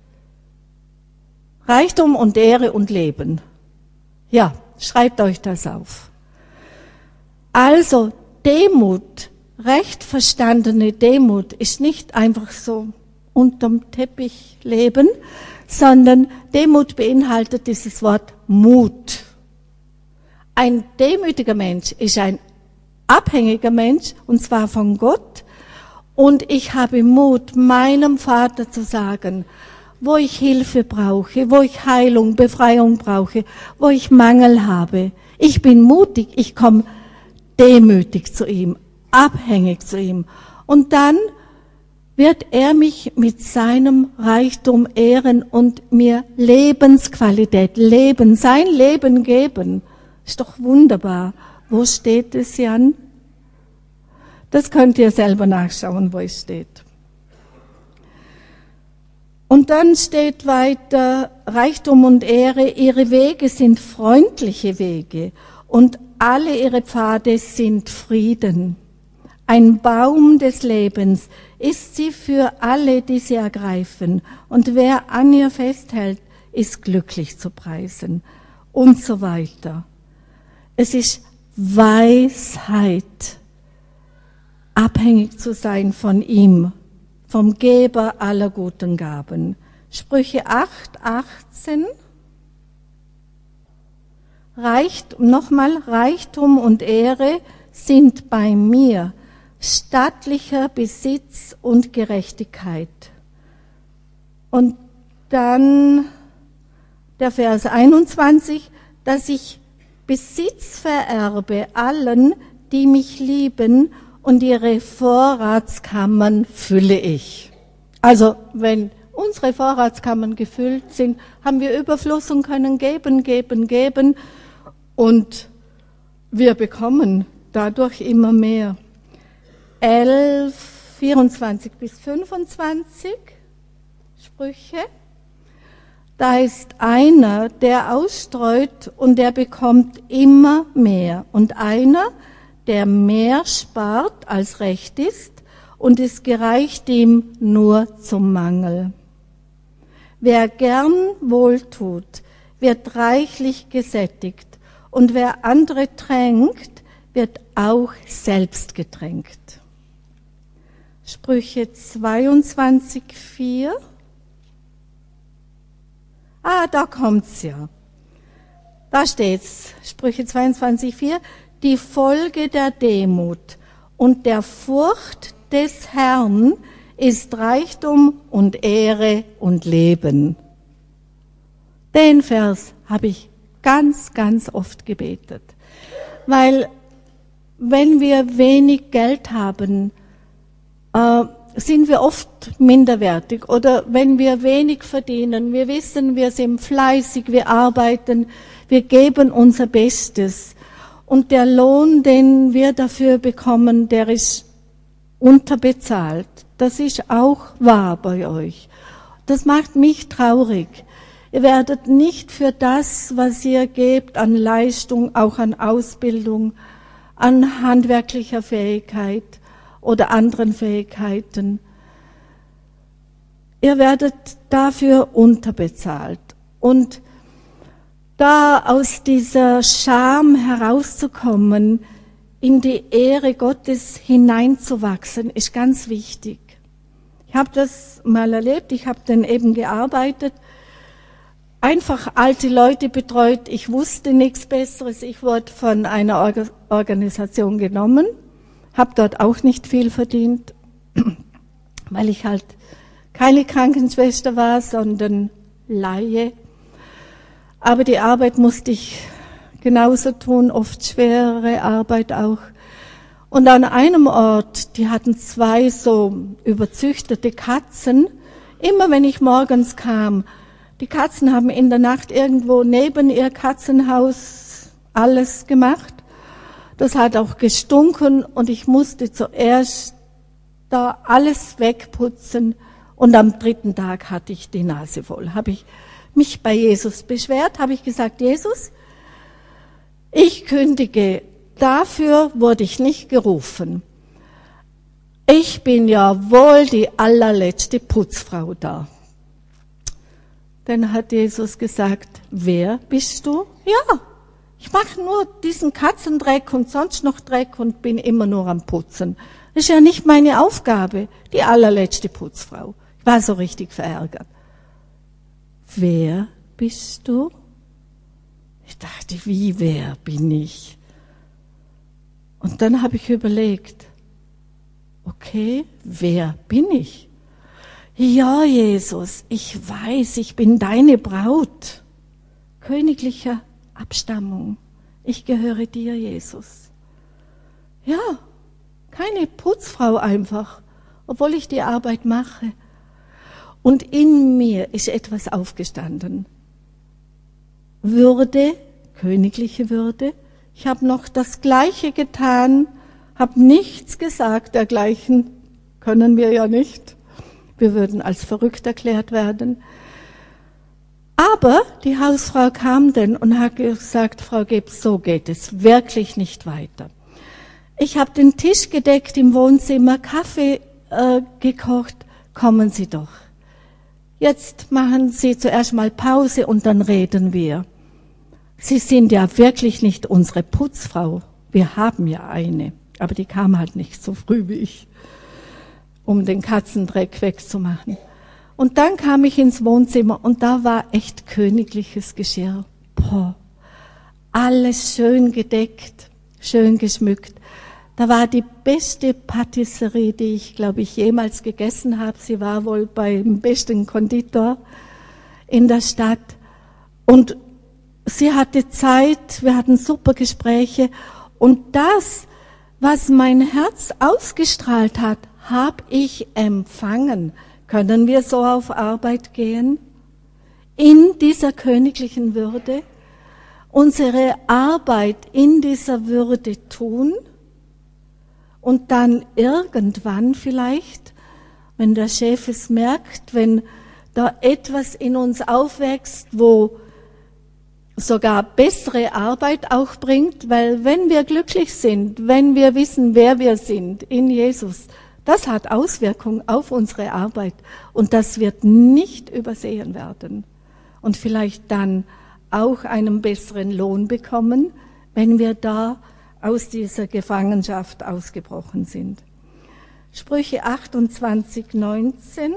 Reichtum und Ehre und Leben. Ja, schreibt euch das auf. Also, Demut, recht verstandene Demut, ist nicht einfach so unterm Teppich leben, sondern Demut beinhaltet dieses Wort Mut. Ein demütiger Mensch ist ein abhängiger Mensch, und zwar von Gott. Und ich habe Mut, meinem Vater zu sagen, wo ich Hilfe brauche, wo ich Heilung, Befreiung brauche, wo ich Mangel habe. Ich bin mutig, ich komme demütig zu ihm, abhängig zu ihm. Und dann wird er mich mit seinem Reichtum ehren und mir Lebensqualität, Leben, sein Leben geben. Ist doch wunderbar. Wo steht es, Jan? Das könnt ihr selber nachschauen, wo es steht. Und dann steht weiter, Reichtum und Ehre, ihre Wege sind freundliche Wege und alle ihre Pfade sind Frieden. Ein Baum des Lebens ist sie für alle, die sie ergreifen. Und wer an ihr festhält, ist glücklich zu preisen. Und so weiter. Es ist Weisheit, abhängig zu sein von ihm, vom Geber aller guten Gaben. Sprüche acht, achtzehn. Reicht, nochmal, Reichtum und Ehre sind bei mir stattlicher Besitz und Gerechtigkeit. Und dann der Vers einundzwanzig, dass ich Besitz vererbe allen, die mich lieben, und ihre Vorratskammern fülle ich. Also, wenn unsere Vorratskammern gefüllt sind, haben wir Überfluss und können geben, geben, geben, und wir bekommen dadurch immer mehr. elf, vierundzwanzig bis fünfundzwanzig Sprüche. Da ist einer, der ausstreut und der bekommt immer mehr. Und einer, der mehr spart als recht ist und es gereicht ihm nur zum Mangel. Wer gern wohltut, wird reichlich gesättigt und wer andere tränkt, wird auch selbst getränkt. Sprüche zweiundzwanzig, vier. Ah, da kommt's ja. Da steht's, Sprüche zweiundzwanzig, vier. Die Folge der Demut und der Furcht des Herrn ist Reichtum und Ehre und Leben. Den Vers habe ich ganz, ganz oft gebetet. Weil wenn wir wenig Geld haben, äh, sind wir oft minderwertig. Oder wenn wir wenig verdienen, wir wissen, wir sind fleißig, wir arbeiten, wir geben unser Bestes. Und der Lohn, den wir dafür bekommen, der ist unterbezahlt. Das ist auch wahr bei euch. Das macht mich traurig. Ihr werdet nicht für das, was ihr gebt, an Leistung, auch an Ausbildung, an handwerklicher Fähigkeit oder anderen Fähigkeiten. Ihr werdet dafür unterbezahlt. Und da aus dieser Scham herauszukommen, in die Ehre Gottes hineinzuwachsen, ist ganz wichtig. Ich habe das mal erlebt, ich habe dann eben gearbeitet, einfach alte Leute betreut, ich wusste nichts Besseres, ich wurde von einer Orga- Organisation genommen, habe dort auch nicht viel verdient, weil ich halt keine Krankenschwester war, sondern Laie. Aber die Arbeit musste ich genauso tun, oft schwere Arbeit auch. Und an einem Ort, die hatten zwei so überzüchtete Katzen. Immer wenn ich morgens kam, die Katzen haben in der Nacht irgendwo neben ihr Katzenhaus alles gemacht. Das hat auch gestunken und ich musste zuerst da alles wegputzen. Und am dritten Tag hatte ich die Nase voll. Habe ich mich bei Jesus beschwert, habe ich gesagt, Jesus, ich kündige, dafür wurde ich nicht gerufen. Ich bin ja wohl die allerletzte Putzfrau da. Dann hat Jesus gesagt, wer bist du? Ja, ich mache nur diesen Katzendreck und sonst noch Dreck und bin immer nur am Putzen. Das ist ja nicht meine Aufgabe, die allerletzte Putzfrau. Ich war so richtig verärgert. Wer bist du? Ich dachte, wie, wer bin ich? Und dann habe ich überlegt, okay, wer bin ich? Ja, Jesus, ich weiß, ich bin deine Braut, königlicher Abstammung. Ich gehöre dir, Jesus. Ja, keine Putzfrau einfach, obwohl ich die Arbeit mache. Und in mir ist etwas aufgestanden. Würde, königliche Würde. Ich habe noch das Gleiche getan, habe nichts gesagt, dergleichen können wir ja nicht. Wir würden als verrückt erklärt werden. Aber die Hausfrau kam dann und hat gesagt, Frau Gebs, so geht es wirklich nicht weiter. Ich habe den Tisch gedeckt im Wohnzimmer, Kaffee äh, gekocht, kommen Sie doch. Jetzt machen Sie zuerst mal Pause und dann reden wir. Sie sind ja wirklich nicht unsere Putzfrau. Wir haben ja eine, aber die kam halt nicht so früh wie ich, um den Katzendreck wegzumachen. Und dann kam ich ins Wohnzimmer und da war echt königliches Geschirr. Boah, alles schön gedeckt, schön geschmückt. Da war die beste Patisserie, die ich, glaube ich, jemals gegessen habe. Sie war wohl beim besten Konditor in der Stadt. Und sie hatte Zeit, wir hatten super Gespräche. Und das, was mein Herz ausgestrahlt hat, habe ich empfangen. Können wir so auf Arbeit gehen? In dieser königlichen Würde? Unsere Arbeit in dieser Würde tun? Und dann irgendwann vielleicht, wenn der Chef es merkt, wenn da etwas in uns aufwächst, wo sogar bessere Arbeit auch bringt, weil wenn wir glücklich sind, wenn wir wissen, wer wir sind in Jesus, das hat Auswirkungen auf unsere Arbeit und das wird nicht übersehen werden. Und vielleicht dann auch einen besseren Lohn bekommen, wenn wir da aus dieser Gefangenschaft ausgebrochen sind. Sprüche achtundzwanzig, neunzehn.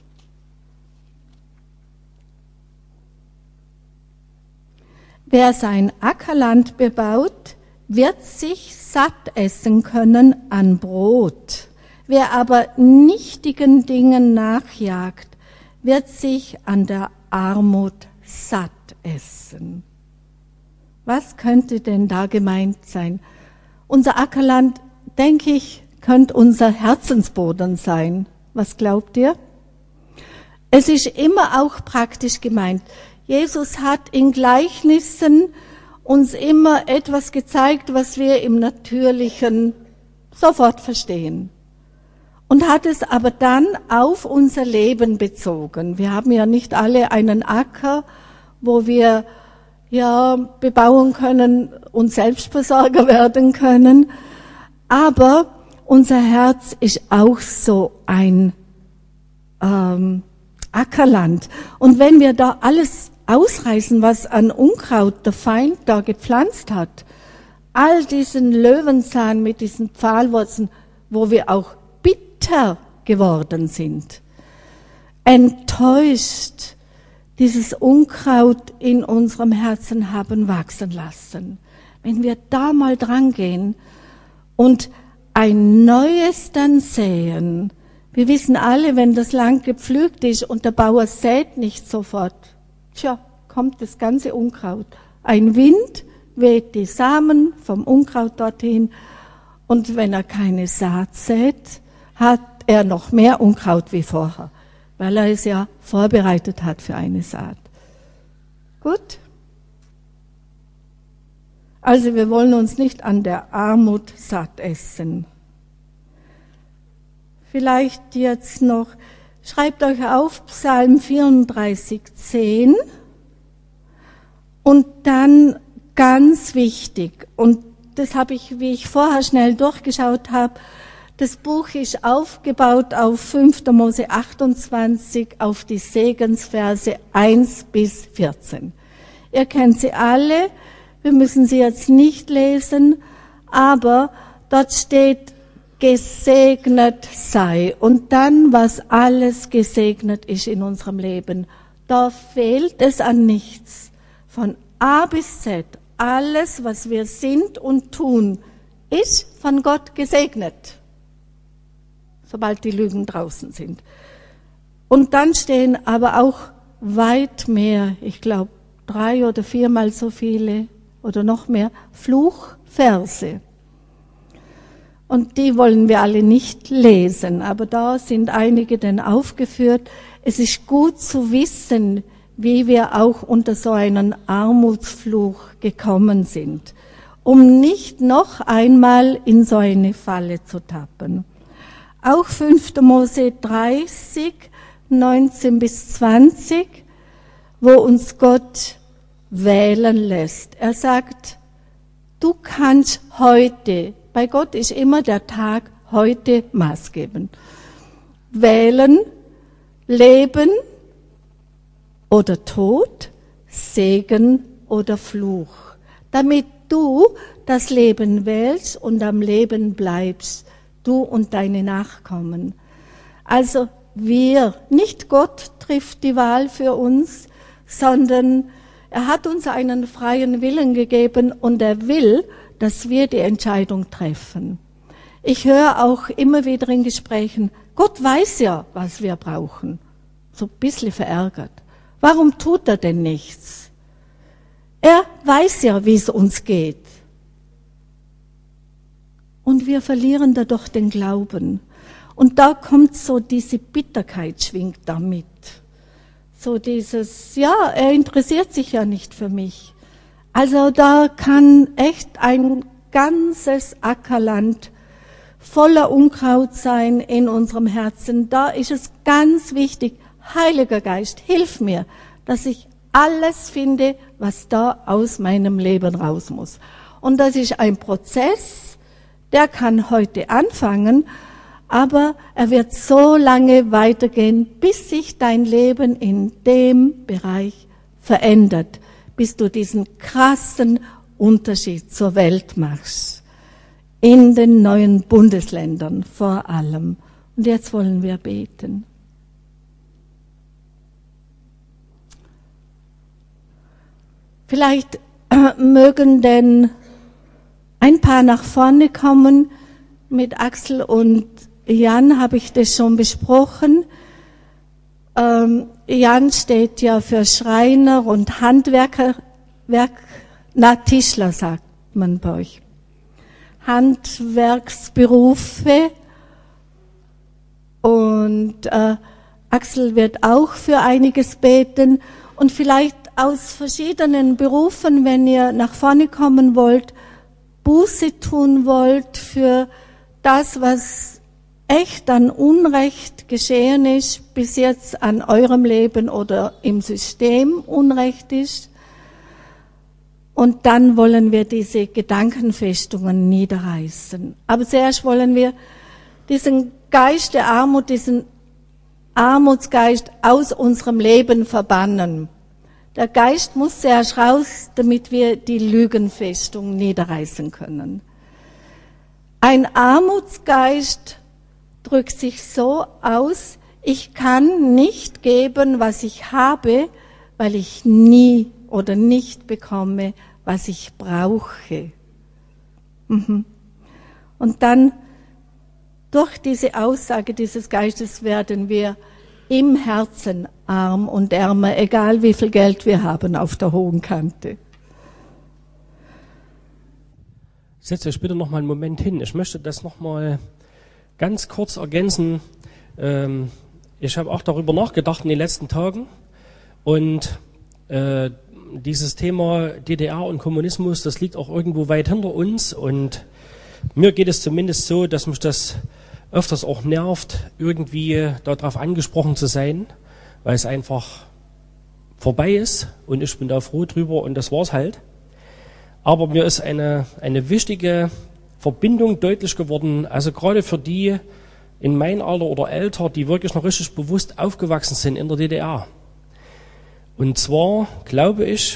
Wer sein Ackerland bebaut, wird sich satt essen können an Brot. Wer aber nichtigen Dingen nachjagt, wird sich an der Armut satt essen. Was könnte denn da gemeint sein? Unser Ackerland, denke ich, könnte unser Herzensboden sein. Was glaubt ihr? Es ist immer auch praktisch gemeint. Jesus hat in Gleichnissen uns immer etwas gezeigt, was wir im Natürlichen sofort verstehen. Und hat es aber dann auf unser Leben bezogen. Wir haben ja nicht alle einen Acker, wo wir ja bebauen können und Selbstversorger werden können. Aber unser Herz ist auch so ein ähm, Ackerland. Und wenn wir da alles ausreißen, was an Unkraut der Feind da gepflanzt hat, all diesen Löwenzahn mit diesen Pfahlwurzeln, wo wir auch bitter geworden sind, enttäuscht, dieses Unkraut in unserem Herzen haben wachsen lassen. Wenn wir da mal dran gehen und ein Neues dann säen, wir wissen alle, wenn das Land gepflügt ist und der Bauer sät nicht sofort, tja, kommt das ganze Unkraut. Ein Wind weht die Samen vom Unkraut dorthin und wenn er keine Saat sät, hat er noch mehr Unkraut wie vorher, weil er es ja vorbereitet hat für eine Saat. Gut? Also wir wollen uns nicht an der Armut satt essen. vielleicht jetzt noch, schreibt euch auf Psalm vierunddreißig, zehn und dann ganz wichtig, und das habe ich, wie ich vorher schnell durchgeschaut habe, das Buch ist aufgebaut auf fünfter Mose achtundzwanzig, auf die Segensverse eins bis vierzehn. Ihr kennt sie alle, wir müssen sie jetzt nicht lesen, aber dort steht, gesegnet sei. Und dann, was alles gesegnet ist in unserem Leben. Da fehlt es an nichts. Von A bis Z, alles, was wir sind und tun, ist von Gott gesegnet. Sobald die Lügen draußen sind. Und dann stehen aber auch weit mehr, ich glaube drei oder viermal so viele oder noch mehr Fluchverse. Und die wollen wir alle nicht lesen, aber da sind einige denn aufgeführt. Es ist gut zu wissen, wie wir auch unter so einen Armutsfluch gekommen sind, um nicht noch einmal in so eine Falle zu tappen. Auch fünfter Mose dreißig, neunzehn bis zwanzig, wo uns Gott wählen lässt. Er sagt, du kannst heute, bei Gott ist immer der Tag heute maßgebend, wählen, Leben oder Tod, Segen oder Fluch, damit du das Leben wählst und am Leben bleibst, du und deine Nachkommen. Also wir, nicht Gott trifft die Wahl für uns, sondern er hat uns einen freien Willen gegeben und er will, dass wir die Entscheidung treffen. Ich höre auch immer wieder in Gesprächen, Gott weiß ja, was wir brauchen. So ein bisschen verärgert. Warum tut er denn nichts? Er weiß ja, wie es uns geht. Und wir verlieren da doch den Glauben. Und da kommt so diese Bitterkeit, schwingt damit. So dieses, ja, er interessiert sich ja nicht für mich. Also da kann echt ein ganzes Ackerland voller Unkraut sein in unserem Herzen. Da ist es ganz wichtig, Heiliger Geist, hilf mir, dass ich alles finde, was da aus meinem Leben raus muss. Und das ist ein Prozess, der kann heute anfangen, aber er wird so lange weitergehen, bis sich dein Leben in dem Bereich verändert, bis du diesen krassen Unterschied zur Welt machst. In den neuen Bundesländern vor allem. Und jetzt wollen wir beten. Vielleicht mögen denn ein paar nach vorne kommen. Mit Axel und Jan habe ich das schon besprochen. Ähm, Jan steht ja für Schreiner und Handwerker, Werk, na Tischler sagt man bei euch. Handwerksberufe. Und äh, Axel wird auch für einiges beten. Und vielleicht aus verschiedenen Berufen, wenn ihr nach vorne kommen wollt, Buße tun wollt für das, was echt an Unrecht geschehen ist, bis jetzt an eurem Leben oder im System Unrecht ist. Und dann wollen wir diese Gedankenfestungen niederreißen. Aber zuerst wollen wir diesen Geist der Armut, diesen Armutsgeist aus unserem Leben verbannen. Der Geist muss zuerst raus, damit wir die Lügenfestung niederreißen können. Ein Armutsgeist drückt sich so aus, ich kann nicht geben, was ich habe, weil ich nie oder nicht bekomme, was ich brauche. Mhm. Und dann, durch diese Aussage dieses Geistes werden wir im Herzen arm und ärmer, egal wie viel Geld wir haben auf der hohen Kante. Setzt euch bitte noch mal einen Moment hin. Ich möchte das noch mal ganz kurz ergänzen. Ähm, ich habe auch darüber nachgedacht in den letzten Tagen und äh, dieses Thema D D R und Kommunismus, das liegt auch irgendwo weit hinter uns und mir geht es zumindest so, dass mich das öfters auch nervt, irgendwie darauf angesprochen zu sein, weil es einfach vorbei ist und ich bin da froh drüber und das war's halt. Aber mir ist eine, eine wichtige Verbindung deutlich geworden, also gerade für die in mein Alter oder älter, die wirklich noch richtig bewusst aufgewachsen sind in der D D R. Und zwar glaube ich,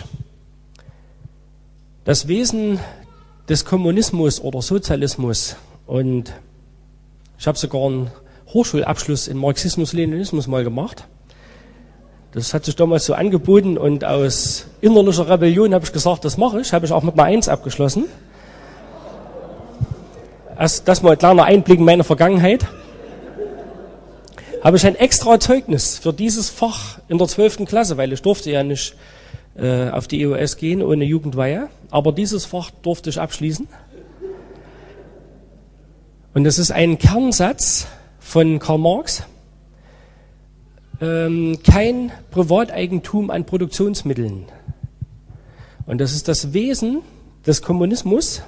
das Wesen des Kommunismus oder Sozialismus, und ich habe sogar einen Hochschulabschluss in Marxismus-Leninismus mal gemacht. Das hat sich damals so angeboten und aus innerlicher Rebellion habe ich gesagt, das mache ich, habe ich auch mit einer Eins abgeschlossen. Erst das mal ein kleiner Einblick in meine Vergangenheit. Habe ich ein extra Zeugnis für dieses Fach in der zwölften Klasse, weil ich durfte ja nicht äh, auf die E O S gehen ohne Jugendweihe, aber dieses Fach durfte ich abschließen. Und das ist ein Kernsatz von Karl Marx. Ähm, kein Privateigentum an Produktionsmitteln. Und das ist das Wesen des Kommunismus,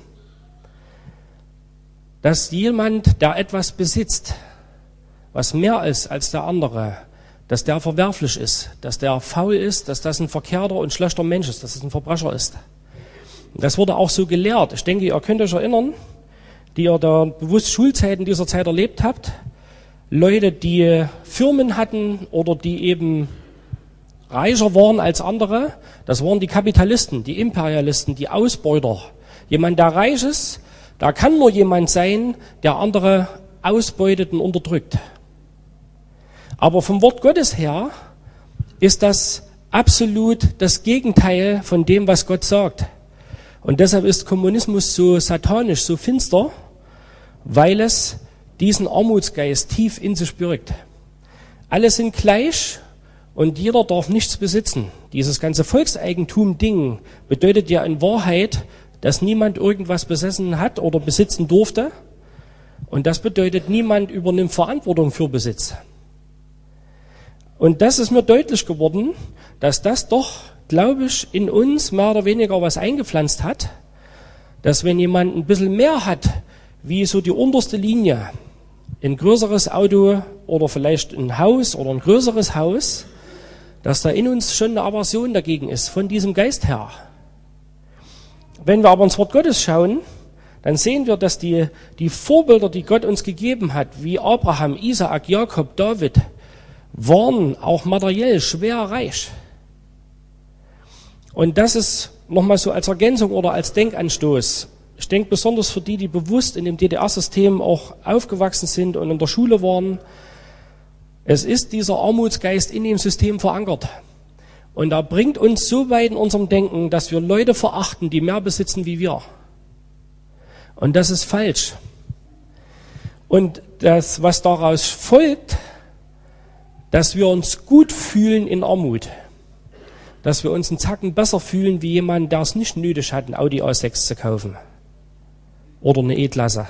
dass jemand, der etwas besitzt, was mehr ist als der andere, dass der verwerflich ist, dass der faul ist, dass das ein verkehrter und schlechter Mensch ist, dass es ein Verbrecher ist. Das wurde auch so gelehrt. Ich denke, ihr könnt euch erinnern, die ihr da bewusst Schulzeiten dieser Zeit erlebt habt, Leute, die Firmen hatten oder die eben reicher waren als andere, das waren die Kapitalisten, die Imperialisten, die Ausbeuter. Jemand, der reich ist, da kann nur jemand sein, der andere ausbeutet und unterdrückt. Aber vom Wort Gottes her ist das absolut das Gegenteil von dem, was Gott sagt. Und deshalb ist Kommunismus so satanisch, so finster, weil es diesen Armutsgeist tief in sich birgt. Alle sind gleich und jeder darf nichts besitzen. Dieses ganze Volkseigentum-Ding bedeutet ja in Wahrheit, dass niemand irgendwas besessen hat oder besitzen durfte. Und das bedeutet, niemand übernimmt Verantwortung für Besitz. Und das ist mir deutlich geworden, dass das doch, glaube ich, in uns mehr oder weniger was eingepflanzt hat, dass wenn jemand ein bisschen mehr hat, wie so die unterste Linie, ein größeres Auto oder vielleicht ein Haus oder ein größeres Haus, dass da in uns schon eine Aversion dagegen ist, von diesem Geist her. Wenn wir aber ins Wort Gottes schauen, dann sehen wir, dass die, die Vorbilder, die Gott uns gegeben hat, wie Abraham, Isaak, Jakob, David, waren auch materiell schwer reich. Und das ist nochmal so als Ergänzung oder als Denkanstoß. Ich denke besonders für die, die bewusst in dem D D R-System auch aufgewachsen sind und in der Schule waren. Es ist dieser Armutsgeist in dem System verankert. Und er bringt uns so weit in unserem Denken, dass wir Leute verachten, die mehr besitzen wie wir. Und das ist falsch. Und das, was daraus folgt, dass wir uns gut fühlen in Armut. Dass wir uns einen Zacken besser fühlen wie jemand, der es nicht nötig hat, ein Audi A sechs zu kaufen. Oder eine E-Klasse.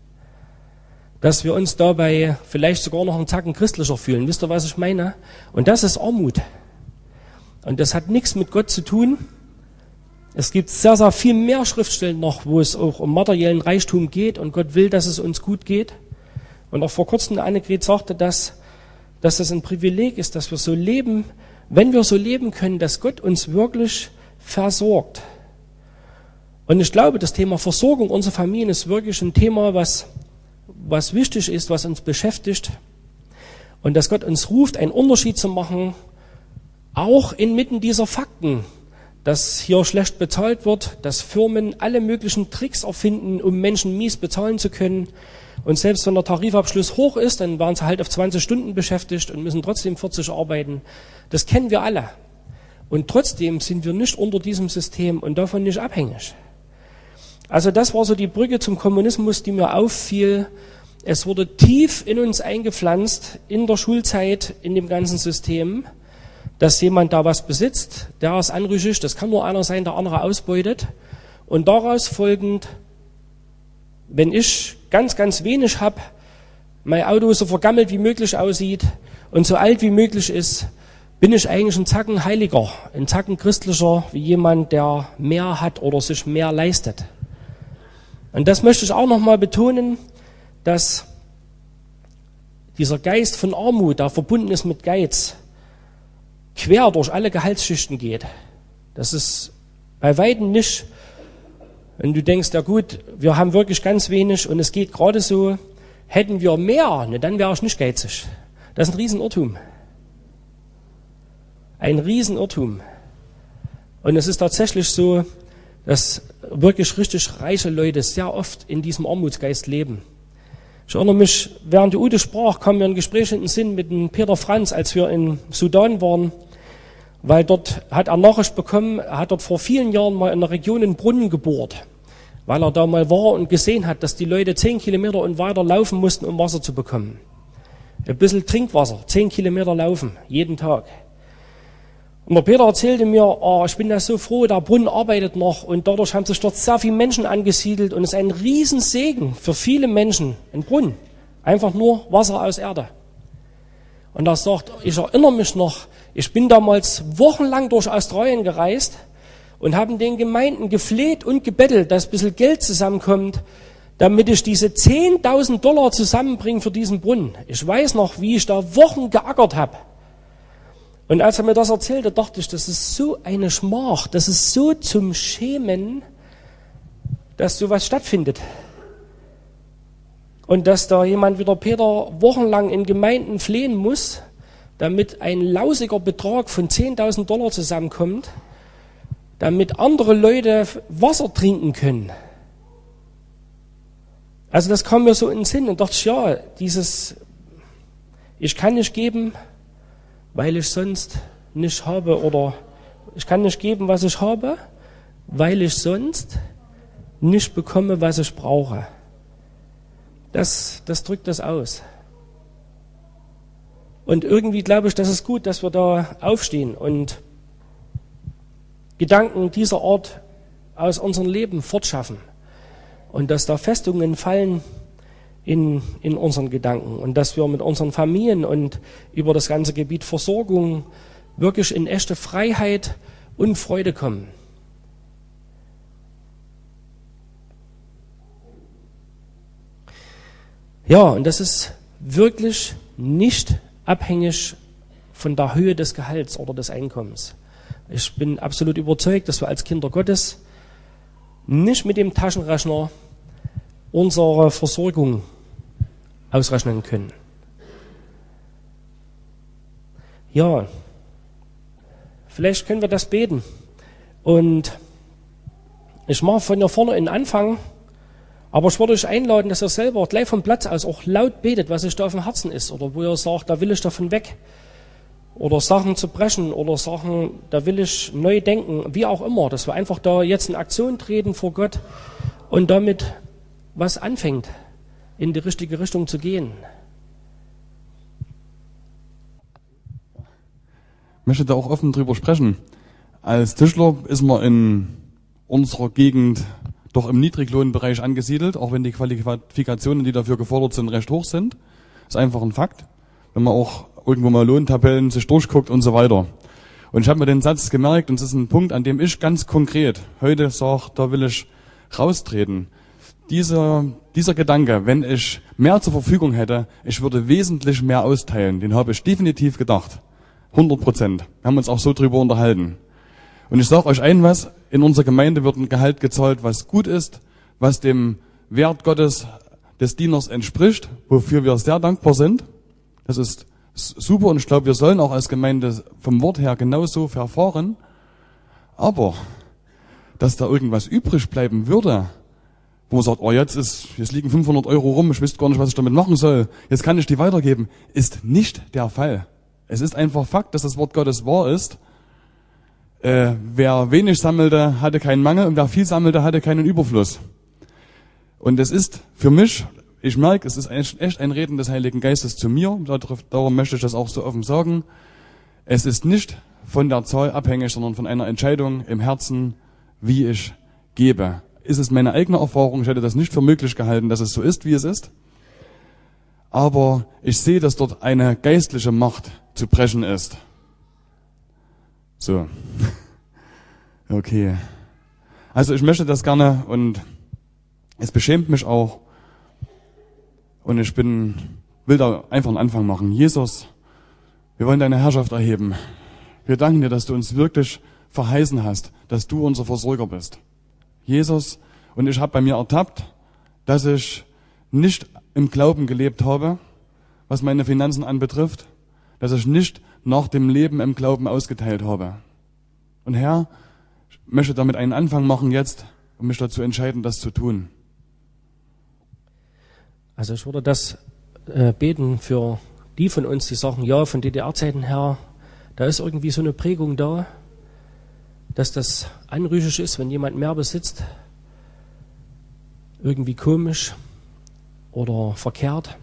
Dass wir uns dabei vielleicht sogar noch einen Zacken christlicher fühlen. Wisst ihr, was ich meine? Und das ist Armut. Und das hat nichts mit Gott zu tun. Es gibt sehr, sehr viel mehr Schriftstellen noch, wo es auch um materiellen Reichtum geht und Gott will, dass es uns gut geht. Und auch vor kurzem Annegret sagte, dass, dass das ein Privileg ist, dass wir so leben, wenn wir so leben können, dass Gott uns wirklich versorgt. Und ich glaube, das Thema Versorgung unserer Familien ist wirklich ein Thema, was, was wichtig ist, was uns beschäftigt. Und dass Gott uns ruft, einen Unterschied zu machen, auch inmitten dieser Fakten, dass hier schlecht bezahlt wird, dass Firmen alle möglichen Tricks erfinden, um Menschen mies bezahlen zu können. Und selbst wenn der Tarifabschluss hoch ist, dann waren sie halt auf zwanzig Stunden beschäftigt und müssen trotzdem vierzig arbeiten. Das kennen wir alle. Und trotzdem sind wir nicht unter diesem System und davon nicht abhängig. Also das war so die Brücke zum Kommunismus, die mir auffiel. Es wurde tief in uns eingepflanzt, in der Schulzeit, in dem ganzen System, dass jemand da was besitzt, der ist anrüchig, das kann nur einer sein, der andere ausbeutet. Und daraus folgend, wenn ich ganz, ganz wenig habe, mein Auto so vergammelt wie möglich aussieht und so alt wie möglich ist, bin ich eigentlich ein Zacken heiliger, ein Zacken christlicher, wie jemand, der mehr hat oder sich mehr leistet. Und das möchte ich auch nochmal betonen, dass dieser Geist von Armut, der verbunden ist mit Geiz, quer durch alle Gehaltsschichten geht. Das ist bei weitem nicht, wenn du denkst, ja gut, wir haben wirklich ganz wenig und es geht gerade so, hätten wir mehr, ne, dann wäre ich nicht geizig. Das ist ein Riesenirrtum. Ein Riesenirrtum. Und es ist tatsächlich so, dass wirklich richtig reiche Leute sehr oft in diesem Armutsgeist leben. Ich erinnere mich, während die Ute sprach, kam mir ein Gespräch in den Sinn mit dem Peter Franz, als wir in Sudan waren, weil dort hat er Nachricht bekommen, er hat dort vor vielen Jahren mal in der Region einen Brunnen gebohrt, weil er da mal war und gesehen hat, dass die Leute zehn Kilometer und weiter laufen mussten, um Wasser zu bekommen. Ein bisschen Trinkwasser, zehn Kilometer laufen, jeden Tag. Und der Peter erzählte mir, oh, ich bin da so froh, der Brunnen arbeitet noch und dadurch haben sich dort sehr viele Menschen angesiedelt und es ist ein Riesensegen für viele Menschen, ein Brunnen, einfach nur Wasser aus Erde. Und er sagt, ich erinnere mich noch, ich bin damals wochenlang durch Australien gereist und habe in den Gemeinden gefleht und gebettelt, dass ein bisschen Geld zusammenkommt, damit ich diese zehntausend Dollar zusammenbringe für diesen Brunnen. Ich weiß noch, wie ich da Wochen geackert habe. Und als er mir das erzählte, dachte ich, das ist so eine Schmach, das ist so zum Schämen, dass sowas stattfindet. Und dass da jemand wie der Peter wochenlang in Gemeinden flehen muss, damit ein lausiger Betrag von zehntausend Dollar zusammenkommt, damit andere Leute Wasser trinken können. Also das kam mir so in den Sinn und dachte ich, ja, dieses, ich kann nicht geben, weil ich sonst nicht habe, oder ich kann nicht geben, was ich habe, weil ich sonst nicht bekomme, was ich brauche. Das, das drückt das aus. Und irgendwie glaube ich, das ist gut, dass wir da aufstehen und Gedanken dieser Art aus unserem Leben fortschaffen. Und dass da Festungen fallen in, in unseren Gedanken. Und dass wir mit unseren Familien und über das ganze Gebiet Versorgung wirklich in echte Freiheit und Freude kommen. Ja, und das ist wirklich nicht abhängig von der Höhe des Gehalts oder des Einkommens. Ich bin absolut überzeugt, dass wir als Kinder Gottes nicht mit dem Taschenrechner unsere Versorgung ausrechnen können. Ja, vielleicht können wir das beten. Und ich mache von hier vorne einen Anfang, aber ich würde euch einladen, dass ihr selber gleich vom Platz aus auch laut betet, was euch da auf dem Herzen ist. Oder wo ihr sagt, da will ich davon weg. Oder Sachen zu brechen oder Sachen, da will ich neu denken, wie auch immer. Dass wir einfach da jetzt in Aktion treten vor Gott und damit was anfängt, in die richtige Richtung zu gehen. Ich möchte da auch offen drüber sprechen. Als Tischler ist man in unserer Gegend doch im Niedriglohnbereich angesiedelt, auch wenn die Qualifikationen, die dafür gefordert sind, recht hoch sind. Das ist einfach ein Fakt. Wenn man auch irgendwo mal Lohntabellen sich durchguckt und so weiter. Und ich habe mir den Satz gemerkt, und es ist ein Punkt, an dem ich ganz konkret heute sage, da will ich raustreten. Dieser, dieser Gedanke, wenn ich mehr zur Verfügung hätte, ich würde wesentlich mehr austeilen, den habe ich definitiv gedacht. hundert Prozent. Wir haben uns auch so drüber unterhalten. Und ich sage euch ein was, in unserer Gemeinde wird ein Gehalt gezahlt, was gut ist, was dem Wert Gottes des Dieners entspricht, wofür wir sehr dankbar sind. Das ist super und ich glaube, wir sollen auch als Gemeinde vom Wort her genauso verfahren. Aber, dass da irgendwas übrig bleiben würde, wo man sagt, oh jetzt ist, jetzt liegen fünfhundert Euro rum, ich wüsste gar nicht, was ich damit machen soll, jetzt kann ich die weitergeben, ist nicht der Fall. Es ist einfach Fakt, dass das Wort Gottes wahr ist. Äh, wer wenig sammelte, hatte keinen Mangel und wer viel sammelte, hatte keinen Überfluss. Und es ist für mich, ich merke, es ist echt ein Reden des Heiligen Geistes zu mir, darum möchte ich das auch so offen sagen. Es ist nicht von der Zahl abhängig, sondern von einer Entscheidung im Herzen, wie ich gebe. Ist es meine eigene Erfahrung, ich hätte das nicht für möglich gehalten, dass es so ist, wie es ist. Aber ich sehe, dass dort eine geistliche Macht zu brechen ist. So. Okay. Also ich möchte das gerne und es beschämt mich auch. Und ich bin will da einfach einen Anfang machen. Jesus, wir wollen deine Herrschaft erheben. Wir danken dir, dass du uns wirklich verheißen hast, dass du unser Versorger bist. Jesus, und ich habe bei mir ertappt, dass ich nicht im Glauben gelebt habe, was meine Finanzen anbetrifft, dass ich nicht nach dem Leben im Glauben ausgeteilt habe. Und Herr, ich möchte damit einen Anfang machen jetzt und mich dazu entscheiden, das zu tun. Also ich würde das äh, beten für die von uns, die sagen, ja, von D D R-Zeiten her, da ist irgendwie so eine Prägung da, dass das anrüchig ist, wenn jemand mehr besitzt, irgendwie komisch oder verkehrt.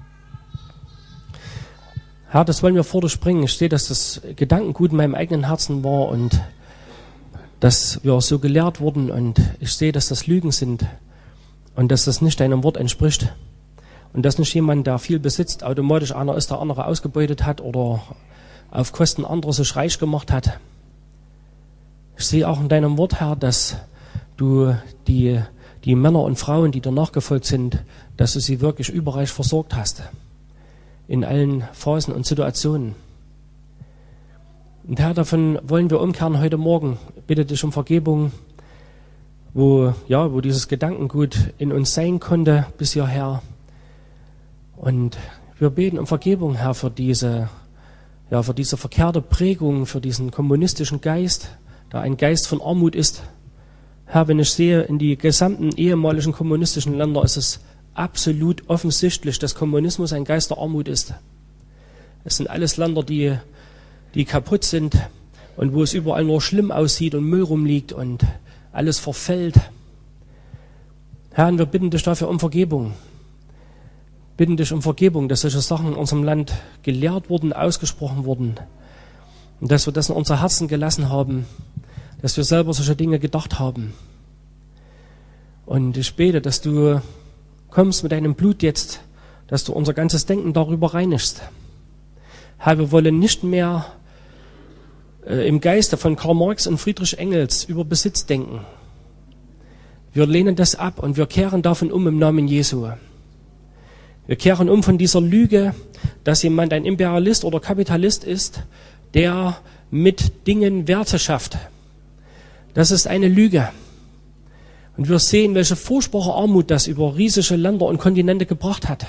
Herr, das wollen wir vor dich bringen. Ich sehe, dass das Gedankengut in meinem eigenen Herzen war und dass wir so gelehrt wurden und ich sehe, dass das Lügen sind und dass das nicht deinem Wort entspricht und dass nicht jemand, der viel besitzt, automatisch einer ist, der andere ausgebeutet hat oder auf Kosten anderer sich reich gemacht hat. Ich sehe auch in deinem Wort, Herr, dass du die, die Männer und Frauen, die dir nachgefolgt sind, dass du sie wirklich überreich versorgt hast. In allen Phasen und Situationen. Und Herr, davon wollen wir umkehren heute Morgen. Ich bitte dich um Vergebung, wo, ja, wo dieses Gedankengut in uns sein konnte bis hierher. Und wir beten um Vergebung, Herr, für diese, ja, für diese verkehrte Prägung, für diesen kommunistischen Geist, der ein Geist von Armut ist. Herr, wenn ich sehe, in die gesamten ehemaligen kommunistischen Länder ist es absolut offensichtlich, dass Kommunismus ein Geist der Armut ist. Es sind alles Länder, die, die kaputt sind und wo es überall nur schlimm aussieht und Müll rumliegt und alles verfällt. Herr, und wir bitten dich dafür um Vergebung. Bitten dich um Vergebung, dass solche Sachen in unserem Land gelehrt wurden, ausgesprochen wurden und dass wir das in unser Herzen gelassen haben, dass wir selber solche Dinge gedacht haben. Und ich bete, dass du kommst mit deinem Blut jetzt, dass du unser ganzes Denken darüber reinigst. Herr, wir wollen nicht mehr äh, im Geiste von Karl Marx und Friedrich Engels über Besitz denken. Wir lehnen das ab und wir kehren davon um im Namen Jesu. Wir kehren um von dieser Lüge, dass jemand ein Imperialist oder Kapitalist ist, der mit Dingen Werte schafft. Das ist eine Lüge. Und wir sehen, welche furchtbare Armut das über riesige Länder und Kontinente gebracht hat.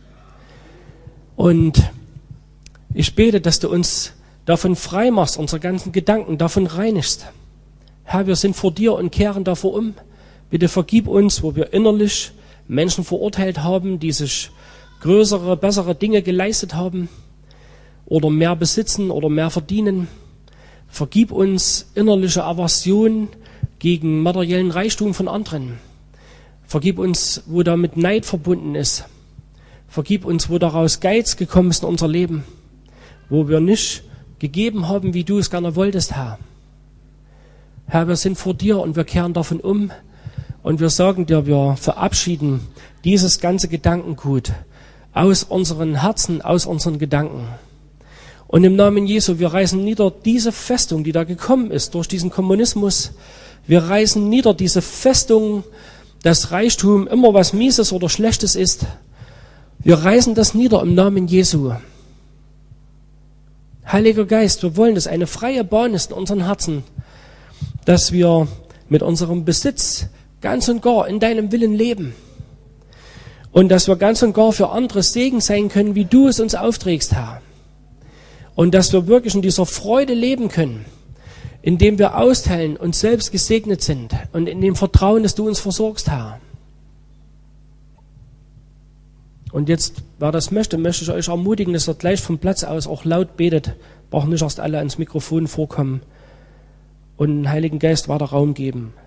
Und ich bete, dass du uns davon frei machst, unsere ganzen Gedanken davon reinigst. Herr, wir sind vor dir und kehren davor um. Bitte vergib uns, wo wir innerlich Menschen verurteilt haben, die sich größere, bessere Dinge geleistet haben oder mehr besitzen oder mehr verdienen. Vergib uns innerliche Aversion gegen materiellen Reichtum von anderen. Vergib uns, wo damit Neid verbunden ist. Vergib uns, wo daraus Geiz gekommen ist in unser Leben, wo wir nicht gegeben haben, wie du es gerne wolltest, Herr. Herr, wir sind vor dir und wir kehren davon um und wir sagen dir, wir verabschieden dieses ganze Gedankengut aus unseren Herzen, aus unseren Gedanken. Und im Namen Jesu, wir reißen nieder diese Festung, die da gekommen ist durch diesen Kommunismus. Wir reißen nieder diese Festung, dass Reichtum immer was Mieses oder Schlechtes ist. Wir reißen das nieder im Namen Jesu. Heiliger Geist, wir wollen, dass eine freie Bahn ist in unseren Herzen, dass wir mit unserem Besitz ganz und gar in deinem Willen leben. Und dass wir ganz und gar für andere Segen sein können, wie du es uns aufträgst, Herr. Und dass wir wirklich in dieser Freude leben können, indem wir austeilen und selbst gesegnet sind und in dem Vertrauen, dass du uns versorgst, Herr. Und jetzt, wer das möchte, möchte ich euch ermutigen, dass ihr gleich vom Platz aus auch laut betet. Brauchen nicht erst alle ans Mikrofon vorkommen und den Heiligen Geist weiter Raum geben.